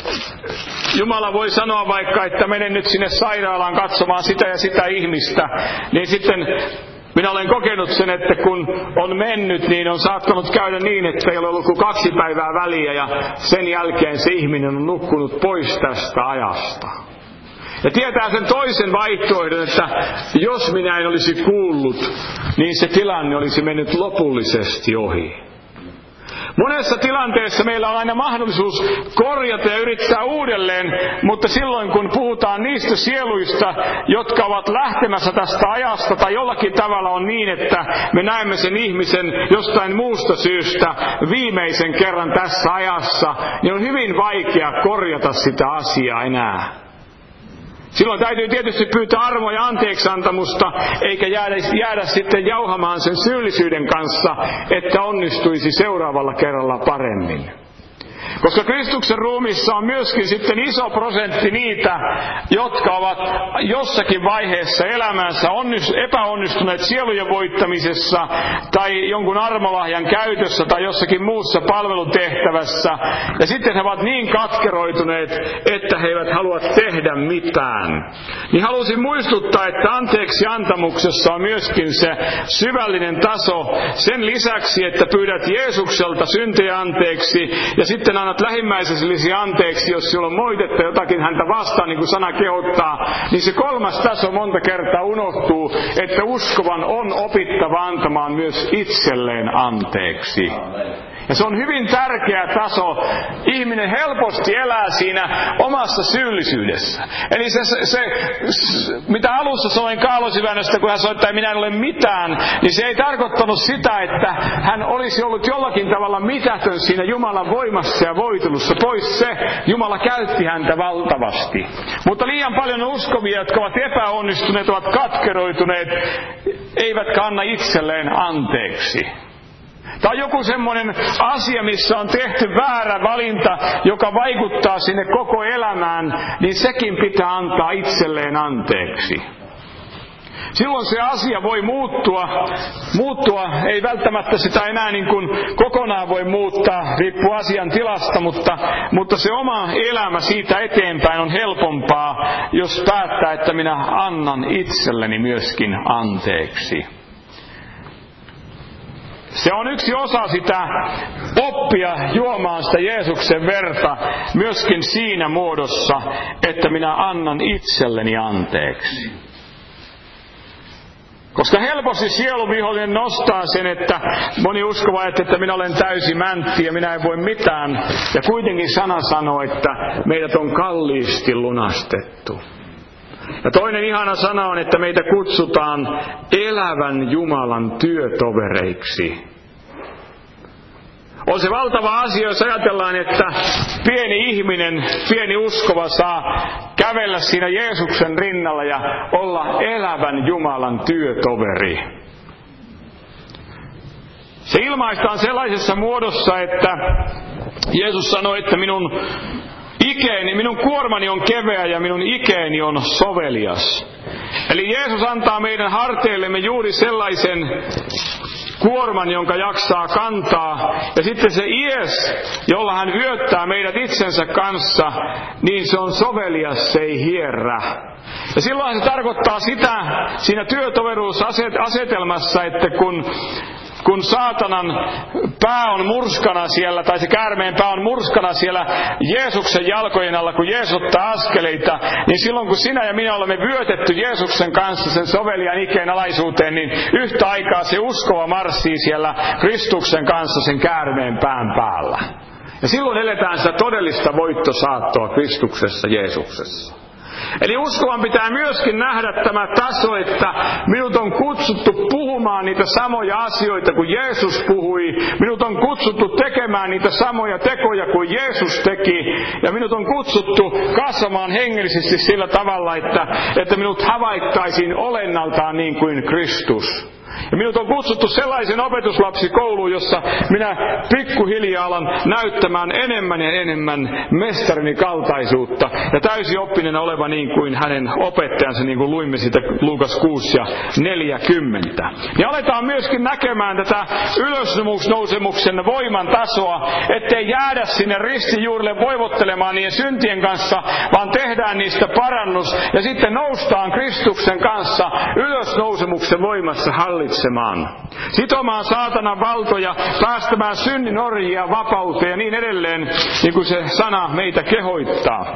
Jumala voi sanoa vaikka, että menen nyt sinne sairaalaan katsomaan sitä ja sitä ihmistä, niin sitten minä olen kokenut sen, että kun on mennyt, niin on saattanut käydä niin, että ei ole ollut kuin 2 päivää väliä ja sen jälkeen se ihminen on nukkunut pois tästä ajasta. Ja tietää sen toisen vaihtoehdon, että jos minä en olisi kuullut, niin se tilanne olisi mennyt lopullisesti ohi. Monessa tilanteessa meillä on aina mahdollisuus korjata ja yrittää uudelleen, mutta silloin kun puhutaan niistä sieluista, jotka ovat lähtemässä tästä ajasta tai jollakin tavalla on niin, että me näemme sen ihmisen jostain muusta syystä viimeisen kerran tässä ajassa, niin on hyvin vaikea korjata sitä asiaa enää. Silloin täytyy tietysti pyytää armoa ja anteeksiantamusta, eikä jäädä sitten jauhamaan sen syyllisyyden kanssa, että onnistuisi seuraavalla kerralla paremmin. Koska Kristuksen ruumiissa on myöskin sitten iso prosentti niitä, jotka ovat jossakin vaiheessa elämänsä epäonnistuneet sielujen voittamisessa tai jonkun armolahjan käytössä tai jossakin muussa palvelutehtävässä. Ja sitten he ovat niin katkeroituneet, että he eivät halua tehdä mitään. Niin halusin muistuttaa, että anteeksi antamuksessa on myöskin se syvällinen taso. Sen lisäksi, että pyydät Jeesukselta syntejä anteeksi ja sitten annat lähimmäisesi anteeksi, jos sinulla on moitetta jotakin häntä vastaan, niin kuin sana kehottaa, niin se 3. taso monta kertaa unohtuu, että uskovan on opittava antamaan myös itselleen anteeksi. Ja se on hyvin tärkeä taso. Ihminen helposti elää siinä omassa syyllisyydessä. Eli se mitä alussa sanoin Kaalosyvänöstä, kun hän soittaa, minä en ole mitään, niin se ei tarkoittanut sitä, että hän olisi ollut jollakin tavalla mitätön siinä Jumalan voimassa ja voitelussa. Pois se, Jumala käytti häntä valtavasti. Mutta liian paljon uskovia, jotka ovat epäonnistuneet, ovat katkeroituneet, eivätkä anna itselleen anteeksi. Tai joku semmoinen asia, missä on tehty väärä valinta, joka vaikuttaa sinne koko elämään, niin sekin pitää antaa itselleen anteeksi. Silloin se asia voi muuttua, ei välttämättä sitä enää niin kuin kokonaan voi muuttaa, riippuu asian tilasta, mutta se oma elämä siitä eteenpäin on helpompaa, jos päättää, että minä annan itselleni myöskin anteeksi. Se on yksi osa sitä oppia juomaan sitä Jeesuksen verta myöskin siinä muodossa, että minä annan itselleni anteeksi. Koska helposti sieluvihollinen nostaa sen, että moni uskova että minä olen täysi mäntti ja minä en voi mitään. Ja kuitenkin sana sanoo, että meidät on kalliisti lunastettu. Ja toinen ihana sana on, että meitä kutsutaan elävän Jumalan työtovereiksi. On se valtava asia, jos ajatellaan, että pieni ihminen, pieni uskova saa kävellä siinä Jeesuksen rinnalla ja olla elävän Jumalan työtoveri. Se ilmaistaan sellaisessa muodossa, että Jeesus sanoi, että minun kuormani on keveä ja minun ikeeni on sovelias. Eli Jeesus antaa meidän harteillemme juuri sellaisen kuorman, jonka jaksaa kantaa. Ja sitten se ies, jolla hän vyöttää meidät itsensä kanssa, niin se on sovelias, se ei hierrä. Ja silloin se tarkoittaa sitä siinä työtoveruusasetelmassa, että kun saatanan pää on murskana siellä, tai se käärmeen pää on murskana siellä Jeesuksen jalkojen alla, kun Jeesus ottaa askeleita, niin silloin kun sinä ja minä olemme vyötetty Jeesuksen kanssa sen sovelian ikeen alaisuuteen, niin yhtä aikaa se uskova marssii siellä Kristuksen kanssa sen käärmeen pään päällä. Ja silloin eletään sitä todellista voittosaattoa Kristuksessa, Jeesuksessa. Eli uskovan pitää myöskin nähdä tämä taso, että minut on kutsuttu puhumaan niitä samoja asioita kuin Jeesus puhui. Minut on kutsuttu tekemään niitä samoja tekoja kuin Jeesus teki. Ja minut on kutsuttu kasvamaan hengellisesti sillä tavalla, että minut havaittaisiin olennaltaan niin kuin Kristus. Ja minut on kutsuttu sellaisen opetuslapsikouluun, jossa minä pikkuhiljaa alan näyttämään enemmän ja enemmän mestarini kaltaisuutta. Ja täysioppinen oleva niin kuin hänen opettajansa, niin kuin luimme siitä Luukas 6 ja 40. Ja aletaan myöskin näkemään tätä ylösnousemuksen voiman tasoa, ettei jäädä sinne ristijuurille voivottelemaan niiden syntien kanssa, vaan tehdään niistä parannus. Ja sitten noustaan Kristuksen kanssa ylösnousemuksen voimassa hallitsemaan. Sitomaan saatanan valtoja, päästämään synnin orjia vapauteen ja niin edelleen, niin kuin se sana meitä kehoittaa.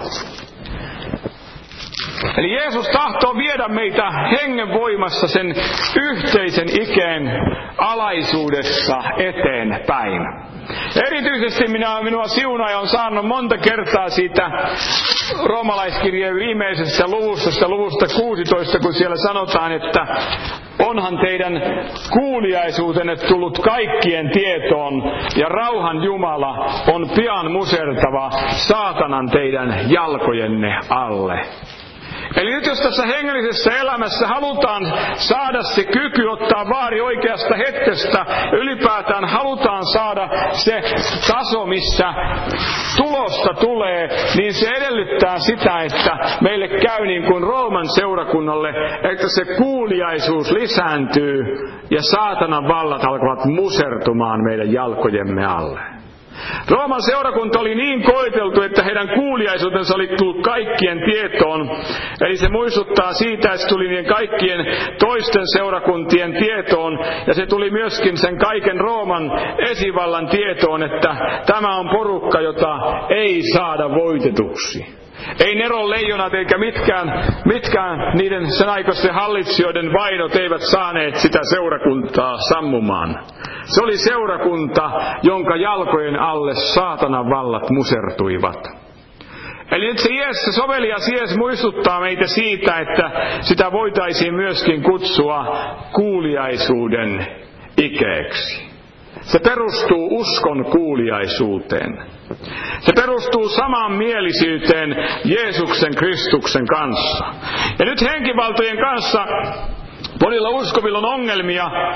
Eli Jeesus tahtoo viedä meitä hengen voimassa sen yhteisen ikeen alaisuudessa eteenpäin. Erityisesti minua siunaaja on saanut monta kertaa siitä roomalaiskirjeen viimeisestä luvusta 16, kun siellä sanotaan, että onhan teidän kuuliaisuutenne tullut kaikkien tietoon, ja rauhan Jumala on pian musertava saatanan teidän jalkojenne alle. Eli nyt jos tässä hengellisessä elämässä halutaan saada se kyky ottaa vaari oikeasta hetkestä, ylipäätään halutaan saada se taso, missä tulosta tulee, niin se edellyttää sitä, että meille käy niin kuin Rooman seurakunnalle, että se kuuliaisuus lisääntyy ja saatanan vallat alkavat musertumaan meidän jalkojemme alle. Rooman seurakunta oli niin koeteltu, että heidän kuuliaisuutensa oli tullut kaikkien tietoon. Eli se muistuttaa siitä, että se tuli niiden kaikkien toisten seurakuntien tietoon. Ja se tuli myöskin sen kaiken Rooman esivallan tietoon, että tämä on porukka, jota ei saada voitetuksi. Ei Neron leijonat eikä mitkään niiden sen aikaisten hallitsijoiden vainot eivät saaneet sitä seurakuntaa sammumaan. Se oli seurakunta, jonka jalkojen alle saatanan vallat musertuivat. Eli nyt se sovelias Jeesus muistuttaa meitä siitä, että sitä voitaisiin myöskin kutsua kuuliaisuuden ikeeksi. Se perustuu uskon kuuliaisuuteen. Se perustuu samaan mielisyyteen Jeesuksen Kristuksen kanssa. Ja nyt henkivaltojen kanssa monilla uskovilla on ongelmia.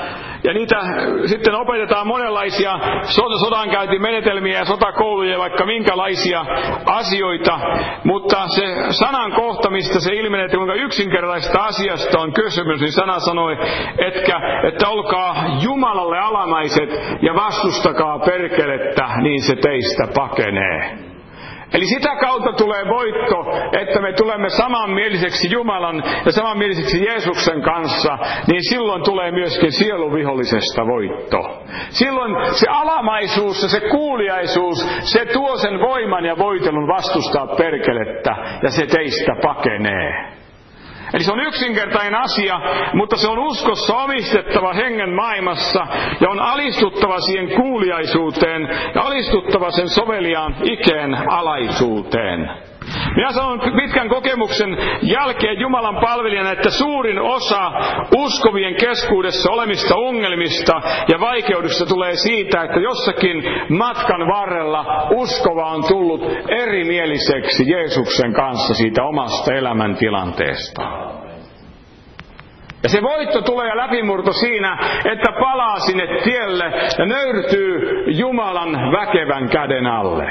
ja niitä sitten opetetaan monenlaisia sodankäyntimenetelmiä ja sotakouluja ja vaikka minkälaisia asioita, mutta se sanan kohta, mistä se ilmenee, että kuinka yksinkertaisesta asiasta on kysymys, niin sana sanoi, että olkaa Jumalalle alamaiset ja vastustakaa perkelettä, niin se teistä pakenee. Eli sitä kautta tulee voitto, että me tulemme samanmieliseksi Jumalan ja samanmieliseksi Jeesuksen kanssa, niin silloin tulee myöskin sieluvihollisesta voitto. Silloin se alamaisuus ja se kuuliaisuus, se tuo sen voiman ja voitelun vastustaa perkelettä ja se teistä pakenee. Eli se on yksinkertainen asia, mutta se on uskossa omistettava hengen maailmassa ja on alistuttava siihen kuuliaisuuteen ja alistuttava sen soveliaan ikeen alaisuuteen. Minä sanon pitkän kokemuksen jälkeen Jumalan palvelijana, että suurin osa uskovien keskuudessa olemista ongelmista ja vaikeudesta tulee siitä, että jossakin matkan varrella uskova on tullut erimieliseksi Jeesuksen kanssa siitä omasta elämäntilanteesta. Ja se voitto tulee ja läpimurto siinä, että palaa sinne tielle ja nöyrtyy Jumalan väkevän käden alle.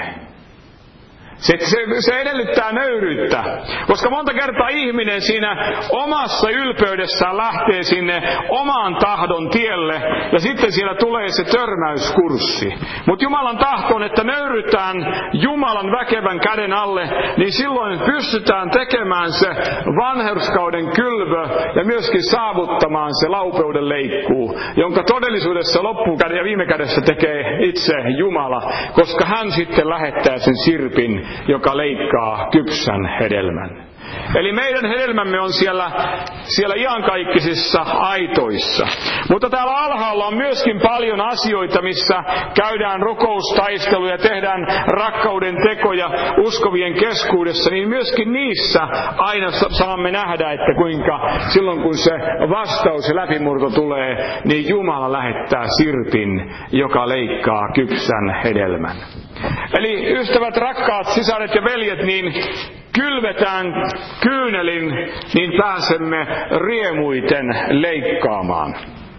Se edellyttää nöyryyttä, koska monta kertaa ihminen siinä omassa ylpeydessään lähtee sinne oman tahdon tielle ja sitten siellä tulee se törmäyskurssi. Mutta Jumalan tahto on, että nöyrytään Jumalan väkevän käden alle, niin silloin pystytään tekemään se vanhurskauden kylvö ja myöskin saavuttamaan se laupeuden leikkuu, jonka todellisuudessa loppukäden ja viime kädessä tekee itse Jumala, koska hän sitten lähettää sen sirpin, joka leikkaa kypsän hedelmän. Eli meidän hedelmämme on siellä iankaikkisissa aitoissa. Mutta täällä alhaalla on myöskin paljon asioita, missä käydään rukoustaisteluja ja tehdään rakkauden tekoja uskovien keskuudessa, niin myöskin niissä aina saamme nähdä, että kuinka silloin kun se vastaus ja läpimurto tulee, niin Jumala lähettää sirpin, joka leikkaa kypsän hedelmän. Eli ystävät, rakkaat sisaret ja veljet, niin kylvetään kyynelin, niin pääsemme riemuiten leikkaamaan.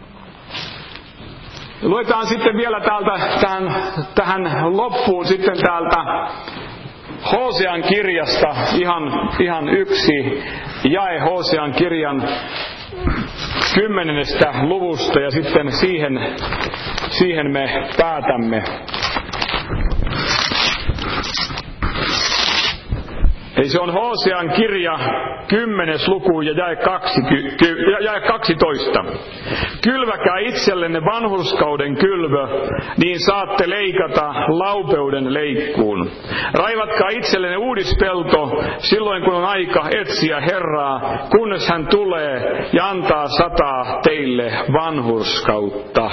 Luetaan sitten vielä tähän loppuun sitten täältä Hosean kirjasta ihan yksi jae Hosean kirjan 10. luvusta ja sitten siihen me päätämme. Eli se on Hosean kirja 10. luku ja jae 12. Kylväkää itsellenne vanhurskauden kylvö, niin saatte leikata laupeuden leikkuun. Raivatkaa itsellenne uudispelto silloin kun on aika etsiä Herraa, kunnes hän tulee ja antaa sataa teille vanhurskautta.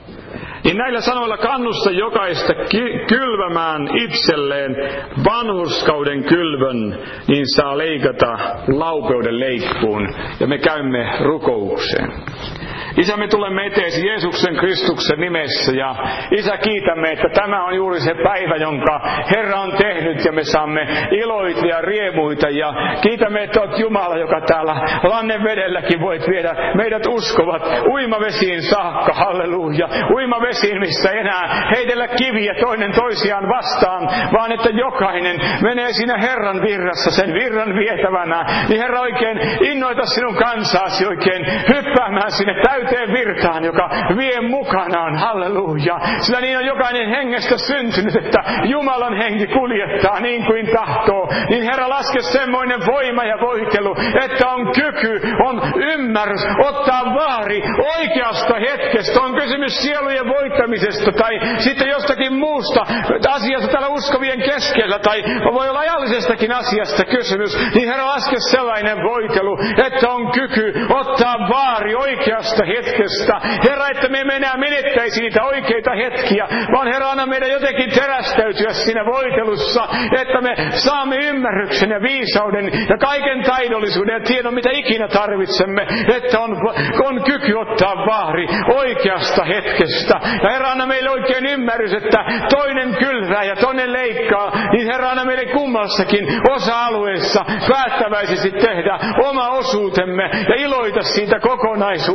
Niin näillä sanoilla kannusta jokaista kylvämään itselleen vanhurskauden kylvön, niin saa leikata laupeuden leikkuun. Ja me käymme rukoukseen. Isä, me tulemme eteesi Jeesuksen Kristuksen nimessä ja Isä, kiitämme, että tämä on juuri se päivä, jonka Herra on tehnyt ja me saamme iloita ja riemuita ja kiitämme, että olet Jumala, joka täällä Lannevedelläkin voit viedä meidät uskovat uimavesiin saakka, halleluja, uimavesiin, missä enää heitellä kiviä toinen toisiaan vastaan, vaan että jokainen menee siinä Herran virrassa sen virran vietävänä, niin Herra oikein innoita sinun kansaasi oikein hyppäämään sinne täyteen virtaan, joka vie mukanaan, halleluja. Sillä niin on jokainen hengestä syntynyt, että Jumalan henki kuljettaa niin kuin tahtoo. Niin Herra, laske semmoinen voima ja voitelu, että on kyky, on ymmärrys, ottaa vaari oikeasta hetkestä. On kysymys sielujen voittamisesta tai sitten jostakin muusta asiasta täällä uskovien keskellä tai voi olla ajallisestakin asiasta kysymys. Niin Herra, laske sellainen voitelu, että on kyky ottaa vaari oikeasta hetkestä. Herra, että me emme enää menettäisi niitä oikeita hetkiä, vaan Herra, anna meidän jotenkin terästäytyä siinä voitelussa, että me saamme ymmärryksen ja viisauden ja kaiken taidollisuuden ja tiedon, mitä ikinä tarvitsemme, että on kyky ottaa vaari oikeasta hetkestä. Ja Herra, anna meille oikein ymmärrys, että toinen kylvää ja toinen leikkaa, niin Herra, anna meille kummassakin osa-alueessa päättäväisesti tehdä oma osuutemme ja iloita siitä kokonaisuudesta.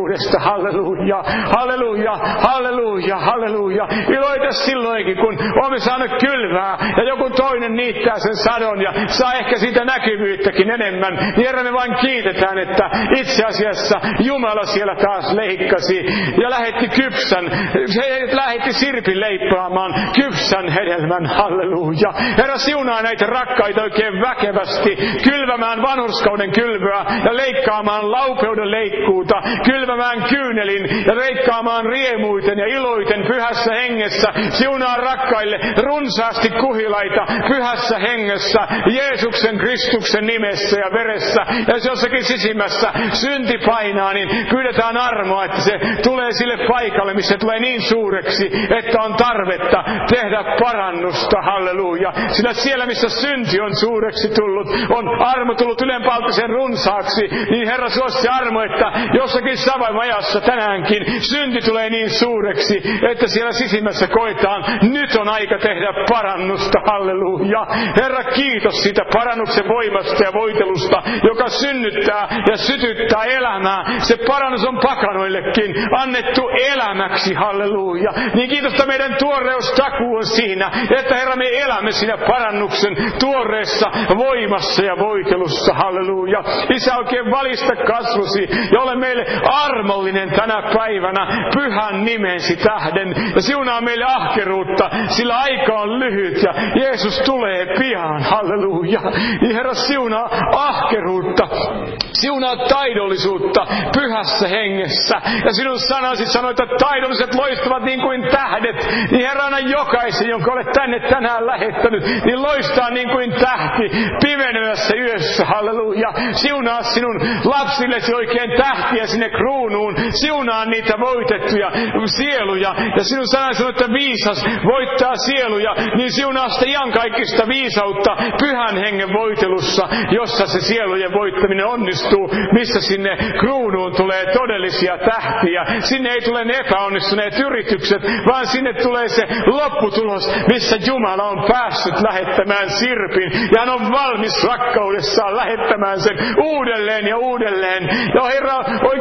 halleluja, halleluja, halleluja, halleluja. Iloita silloinkin, kun olemme saaneet kylvää ja joku toinen niittää sen sadon ja saa ehkä siitä näkyvyyttäkin enemmän. Niin Herra, me vain kiitetään, että itse asiassa Jumala siellä taas leikkasi ja lähetti kypsän, se lähetti sirpin leippaamaan kypsän hedelmän, halleluja. Herra, siunaa näitä rakkaita oikein väkevästi, kylvämään vanhurskauden kylvöä ja leikkaamaan laupeuden leikkuuta, kylvämään kyynelin ja leikkaamaan riemuiten ja iloiten pyhässä hengessä. Siunaa rakkaille runsaasti kuhilaita pyhässä hengessä, Jeesuksen Kristuksen nimessä ja veressä. Ja jos jossakin sisimmässä synti painaa, niin pyydetään armoa, että se tulee sille paikalle, missä tulee niin suureksi, että on tarvetta tehdä parannusta, halleluja. Sillä siellä, missä synti on suureksi tullut, on armo tullut ylenpalttisen runsaaksi, niin Herra, suo se armo, että jossakin savamajassa tänäänkin synti tulee niin suureksi, että siellä sisimmässä koetaan, nyt on aika tehdä parannusta, halleluja. Herra, kiitos siitä parannuksen voimasta ja voitelusta, joka synnyttää ja sytyttää elämää. Se parannus on pakanoillekin annettu elämäksi, halleluja. Niin kiitosta meidän tuoreustakuu on siinä, että Herra, me elämme siinä parannuksen tuoreessa voimassa ja voitelussa, halleluja. Isä, oikein valista kasvosi ja ole meille armollinen tänä päivänä pyhän nimesi tähden. Ja siunaa meille ahkeruutta, sillä aika on lyhyt ja Jeesus tulee pian, halleluja. Niin Herra, siunaa ahkeruutta, siunaa taidollisuutta pyhässä hengessä. Ja sinun sanasi sanoi, että taidolliset loistavat niin kuin tähdet. Niin Herra, anna jokaisen, jonka olet tänne tänään lähettänyt, niin loistaa niin kuin tähti pimenevässä yössä, halleluja. Siunaa sinun lapsillesi oikein tähtiä sinne kruunuun. Siunaa niitä voitettuja sieluja. Ja sinun sanasi, että viisas voittaa sieluja, niin siunaa sitä iankaikkista viisautta pyhän hengen voitelussa, jossa se sielujen voittaminen onnistuu, missä sinne kruunuun tulee todellisia tähtiä. Sinne ei tule ne epäonnistuneet yritykset, vaan sinne tulee se lopputulos, missä Jumala on päässyt lähettämään sirpin ja hän on valmis rakkaudessaan lähettämään sen uudelleen ja uudelleen. Ja Herra,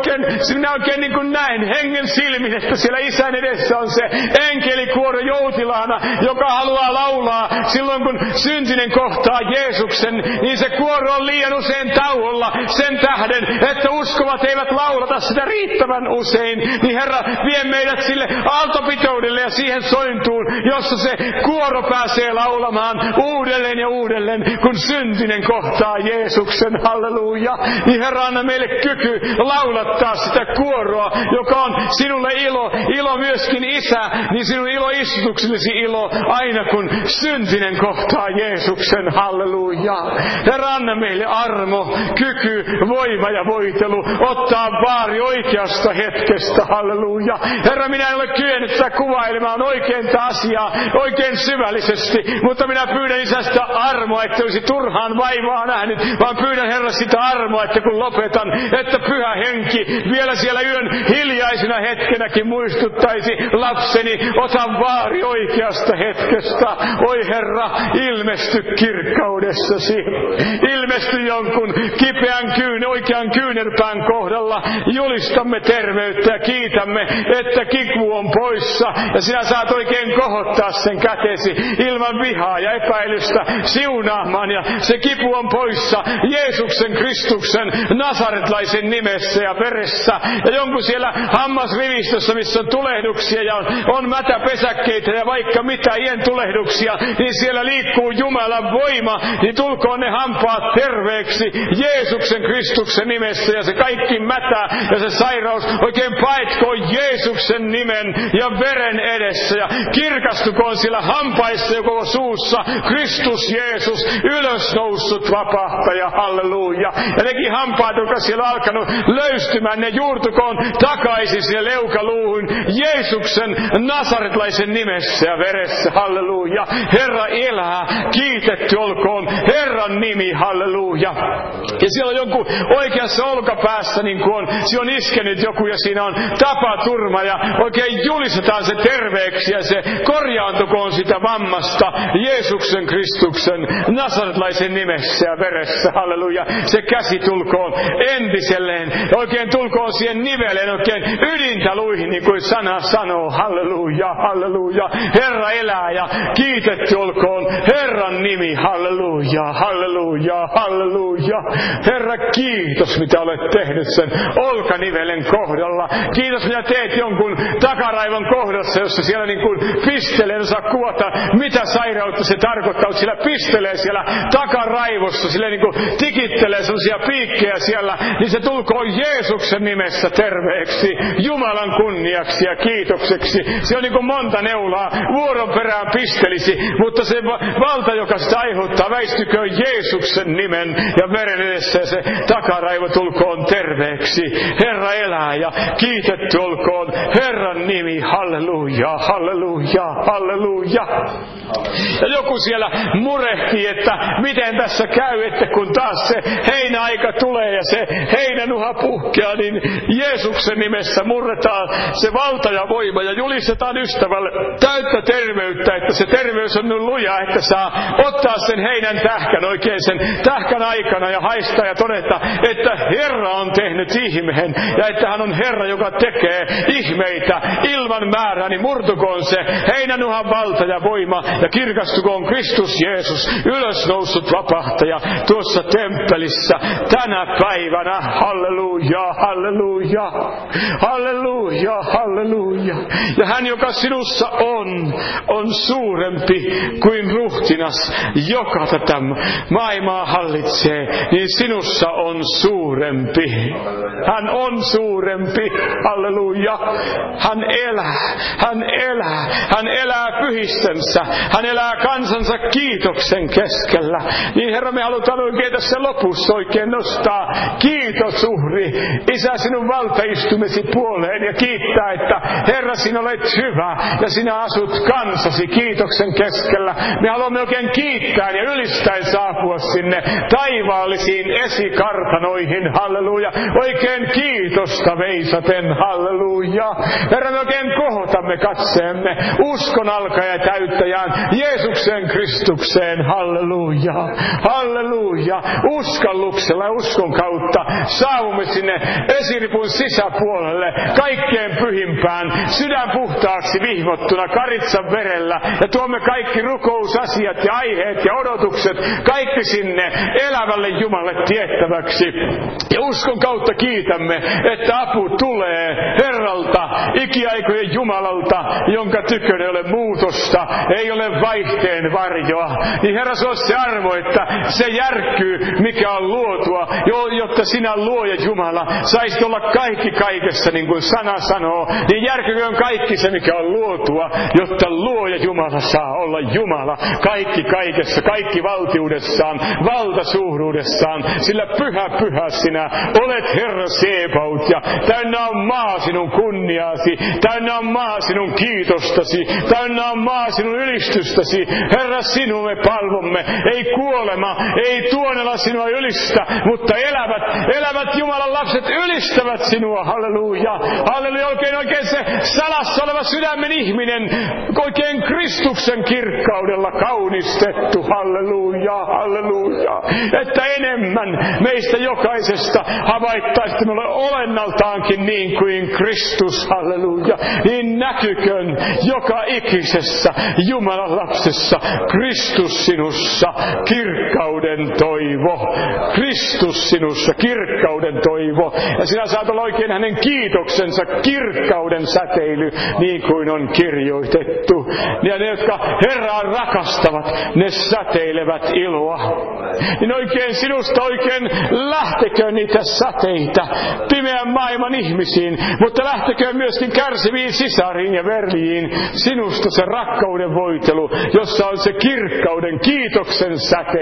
minä oikein niin kuin näen hengen silmin, että siellä Isän edessä on se enkelikuoro joutilaana, joka haluaa laulaa silloin, kun syntinen kohtaa Jeesuksen, niin se kuoro on liian usein tauolla sen tähden, että uskovat eivät laulata sitä riittävän usein. Niin Herra, vie meidät sille aaltopitoudelle ja siihen sointuun, jossa se kuoro pääsee laulamaan uudelleen ja uudelleen, kun syntinen kohtaa Jeesuksen, halleluja. Niin Herra, anna meille kyky laulattaa sitä kuoroa, joka on sinulle ilo myöskin Isä, niin sinun iloistutuksellesi ilo aina kun syntinen kohtaa Jeesuksen, halleluja. Herra, anna meille armo, kyky, voima ja voitelu, ottaa vaari oikeasta hetkestä, halleluja. Herra, minä en ole kyennyt sitä kuvailemaan oikein tätä asiaa oikein syvällisesti, mutta minä pyydän Isä sitä armoa, että olisi turhaan vaivaa nähnyt, vaan pyydän Herra sitä armoa, että kun lopetan, että Pyhä Henki vielä siellä yön hiljaisena hetkenäkin muistuttaisi lapseni, ota vaari oikeasta hetkestä. Oi Herra, ilmesty kirkkaudessasi. Ilmesty jonkun kipeän oikean kyynärpään kohdalla. Julistamme terveyttä ja kiitämme, että kipu on poissa. Ja sinä saat oikein kohottaa sen kätesi ilman vihaa ja epäilystä siunaamaan. Ja se kipu on poissa Jeesuksen Kristuksen nasaretlaisen nimessä ja veressä. Ja jonkun siellä hammasrivistössä, missä on tulehduksia ja on mätäpesäkkeitä ja vaikka mitä ien tulehduksia, niin siellä liikkuu Jumalan voima, niin tulkoon ne hampaat terveeksi Jeesuksen Kristuksen nimessä ja se kaikki mätä ja se sairaus oikein paetkoon Jeesuksen nimen ja veren edessä ja kirkastukoon sillä hampaissa ja koko suussa Kristus Jeesus, ylösnoussut vapahtaja, halleluja. Ja nekin hampaat, jotka siellä on alkanut löystymään, ne juurtukoon takaisin sinne leukaluuhun Jeesuksen nasaretlaisen nimessä ja veressä, halleluja. Herra elää, kiitetty olkoon Herran Herran nimi, halleluja. Ja siellä on jonkun oikeassa olkapäässä, niin kuin se on iskenyt joku ja siinä on tapaturma ja oikein julistetaan se terveeksi ja se korjaantukoon sitä vammasta Jeesuksen Kristuksen nasaretlaisen nimessä ja veressä, halleluja. Se käsi tulkoon entiselleen, oikein tulkoon siihen niveleen, oikein ydintä luihin, niin kuin sana sanoo, halleluja, halleluja. Herra elää ja kiitetty olkoon Herran nimi, halleluja, halleluja, halleluja. Herra, kiitos mitä olet tehnyt sen olkanivelen kohdalla. Kiitos mitä teet jonkun takaraivon kohdassa, jossa siellä niin kuin pistelee, en osaa kuvata mitä sairautta se tarkoittaa, mutta siellä pistelee siellä takaraivossa, sillä niin kuin tikittelee sellaisia piikkejä siellä, niin se tulkoon Jeesuksen nimessä terveeksi, Jumalan kunniaksi ja kiitokseksi. Se on niin kuin monta neulaa vuoron perään pistelisi, mutta se valta, joka sitä aiheuttaa, väistyköön Jeesuksen nimen ja veren edessä ja se takaraivo tulkoon terveeksi. Herra elää ja kiitetty olkoon Herran nimi, halleluja, halleluja, halleluja. Ja joku siellä murehtii, että miten tässä käy, että kun taas se heinäaika tulee ja se heinänuha puhkeaa, niin Jeesuksen nimessä murretaan se valta ja voima ja julistetaan ystävälle täyttä terveyttä, että se terveys on nyt luja, että saa ottaa sen heinän tähkän oikein sen tähkän aikana ja haistaa ja todeta, että Herra on tehnyt ihmeen ja että hän on Herra, joka tekee ihmeitä ilman määrää, niin murtukoon se heinänuhan valta ja voima ja kirkastukoon Kristus Jeesus, ylösnoussut vapahtaja tuossa temppelissä tänä päivänä. Halleluja, halleluja, halleluja, halleluja. Ja hän, joka sinussa on suurempi kuin ruhtinas, joka tätä maailmaa hallitsee, niin sinussa on suurempi. Hän on suurempi, halleluja. Hän elää, hän elää, hän elää pyhissensä, hän elää kansansa kiitoksen keskellä. Niin Herra, me halutaan oikein tässä lopussa oikein nostaa kiitosuhri Isä sinun valtaistumesi puoleen ja kiittää, että Herra, sinä olet hyvä ja sinä asut kansasi kiitoksen keskellä. Me haluamme oikein kiittää ja ylistäen saapua sinne taivaallisiin esikartanoihin, halleluja. Oikein kiitosta veisaten, halleluja. Herra, me oikein kohotamme katseemme uskon alkaja täyttäjään Jeesuksen Kristukseen, halleluja, halleluja. Uskalluksella ja uskon kautta saavumme sinne esiripun sisäpuolelle kaikkein pyhimpään, sydän puhtaaksi vihmottuna karitsan verellä ja tuomme kaikki rukousasiat ja aiheet ja odotukset kaikki sinne elävälle Jumalalle tiettäväksi. Ja uskon kautta kiitämme, että apu tulee Herralta, ikiaikojen Jumalalta, jonka tykönä ei ole muutosta, ei ole vaihteen varjoa. Niin Herra, se on se arvo, että se järkkyy, mikä on luotua, jotta sinä luoja Jumala saisit olla kaikki kaikessa, niin kuin sana sanoo. Niin järkyköön kaikki se, mikä on luotua, jotta luoja Jumala saa olla Jumala kaikki kaikessa, kaikki valtiudessaan, valtasuuruudessaan, sillä pyhä sinä olet Herra Sebaot ja täynnä on maa sinun kunniaasi, täynnä on maa sinun kiitostasi, täynnä on maa sinun ylistystäsi. Herra, sinua me palvomme, ei kuolema, ei tuonella sinua ylistä, mutta elävät Jumalan lapset ylistävät sinua, halleluja, halleluja. Oikein se salassa oleva sydämen ihminen, oikein Kristuksen kirkkaudella kaunistettu, halleluja, halleluja. Että enemmän meistä jokaisesta havaittaisi, että me olemme olennaltaankin niin kuin Kristus, halleluja. Niin näkykön joka ikisessä Jumalan lapsessa Kristus sinussa, kirkkauden toivo. Kristus sinussa, kirkkauden toivo. Ja sinä saat olla oikein hänen kiitoksensa, kirkkauden säteily, niin kuin on kirjoitettu. Ja ne, jotka Herraa rakastavat, ne säteilevät iloa. Niin oikein sinusta oikein lähtekö niitä säteitä pimeän maailman ihmisiin, mutta lähtekö myöskin kärsiviin sisariin ja veljiin sinusta se rakkauden voitelu, jossa on se kirkkauden, kiitoksen säteily,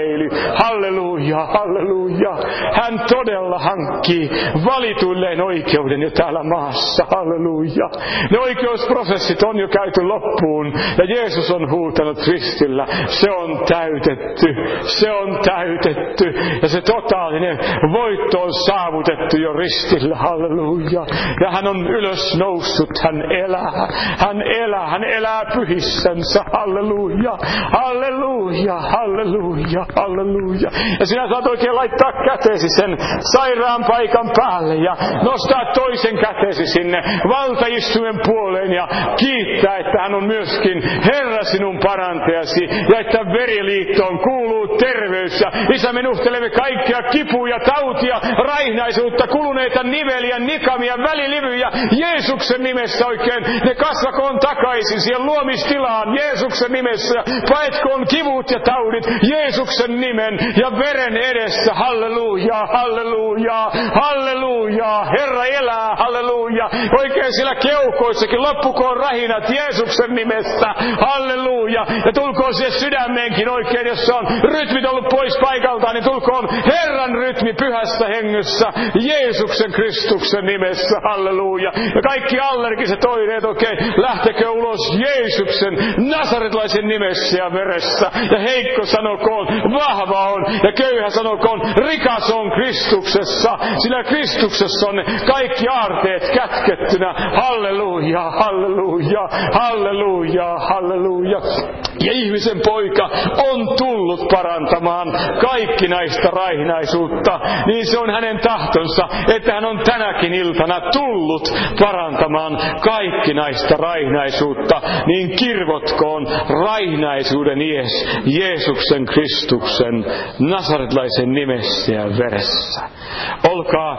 Halleluja, halleluja. Hän todella hankkii valituilleen oikeuden jo täällä maassa. Halleluja. Ne oikeusprosessit on jo käyty loppuun ja Jeesus on huutanut ristillä. Se on täytetty. Se on täytetty. Ja se totaalinen voitto on saavutettu jo ristillä. Halleluja. Ja hän on ylös noussut. Hän elää. Hän elää. Hän elää pyhissänsä. Halleluja. Halleluja. Halleluja. Halleluja. Ja sinä saat oikein laittaa kätesi sen sairaan paikan päälle ja nostaa toisen kätesi sinne valtaistuimen puoleen ja kiittää, että hän on myöskin Herra sinun parantajasi ja että veriliittoon kuuluu terveys. Ja Isä, me nuhtelemme kaikkia kipuja, tautia, raihnaisuutta, kuluneita niveliä, nikamia, välilivyjä. Jeesuksen nimessä oikein ne kasvakoon takaisin siihen luomistilaan Jeesuksen nimessä. Paetkoon kivut ja taudit Jeesuksen nimen ja veren edessä. Halleluja, halleluja, halleluja. Herra elää, halleluja. Oikein siellä keuhkoissakin loppukoon rahinat Jeesuksen nimessä. Halleluja. Ja tulkoon siihen sydämeenkin oikein, jos on rytmit ollut pois paikaltaan, niin tulkoon Herran rytmi pyhässä hengessä Jeesuksen Kristuksen nimessä. Halleluja. Ja kaikki allergiset oireet oikein lähtekö ulos Jeesuksen nasaretlaisen nimessä ja veressä. Ja heikko sanokoon, vahva on. Ja köyhä sanokoon, rikas on Kristuksessa. Sillä Kristuksessa on kaikki aarteet kätkettynä. Halleluja, halleluja, halleluja, halleluja. Ja ihmisen poika on tullut parantamaan kaikkinaista raihnaisuutta. Niin se on hänen tahtonsa, että hän on tänäkin iltana tullut parantamaan kaikkinaista raihnaisuutta. Niin kirvotkoon raihnaisuuden ies Jeesuksen Kristuksen nasaretlaisen nimessä ja veressä. Olkaa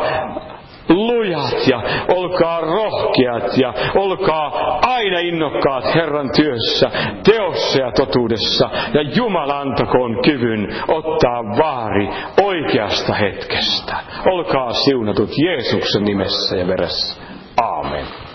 lujat ja olkaa rohkeat ja olkaa aina innokkaat Herran työssä, teossa ja totuudessa. Ja Jumala antakoon kyvyn ottaa vaari oikeasta hetkestä. Olkaa siunatut Jeesuksen nimessä ja veressä. Aamen.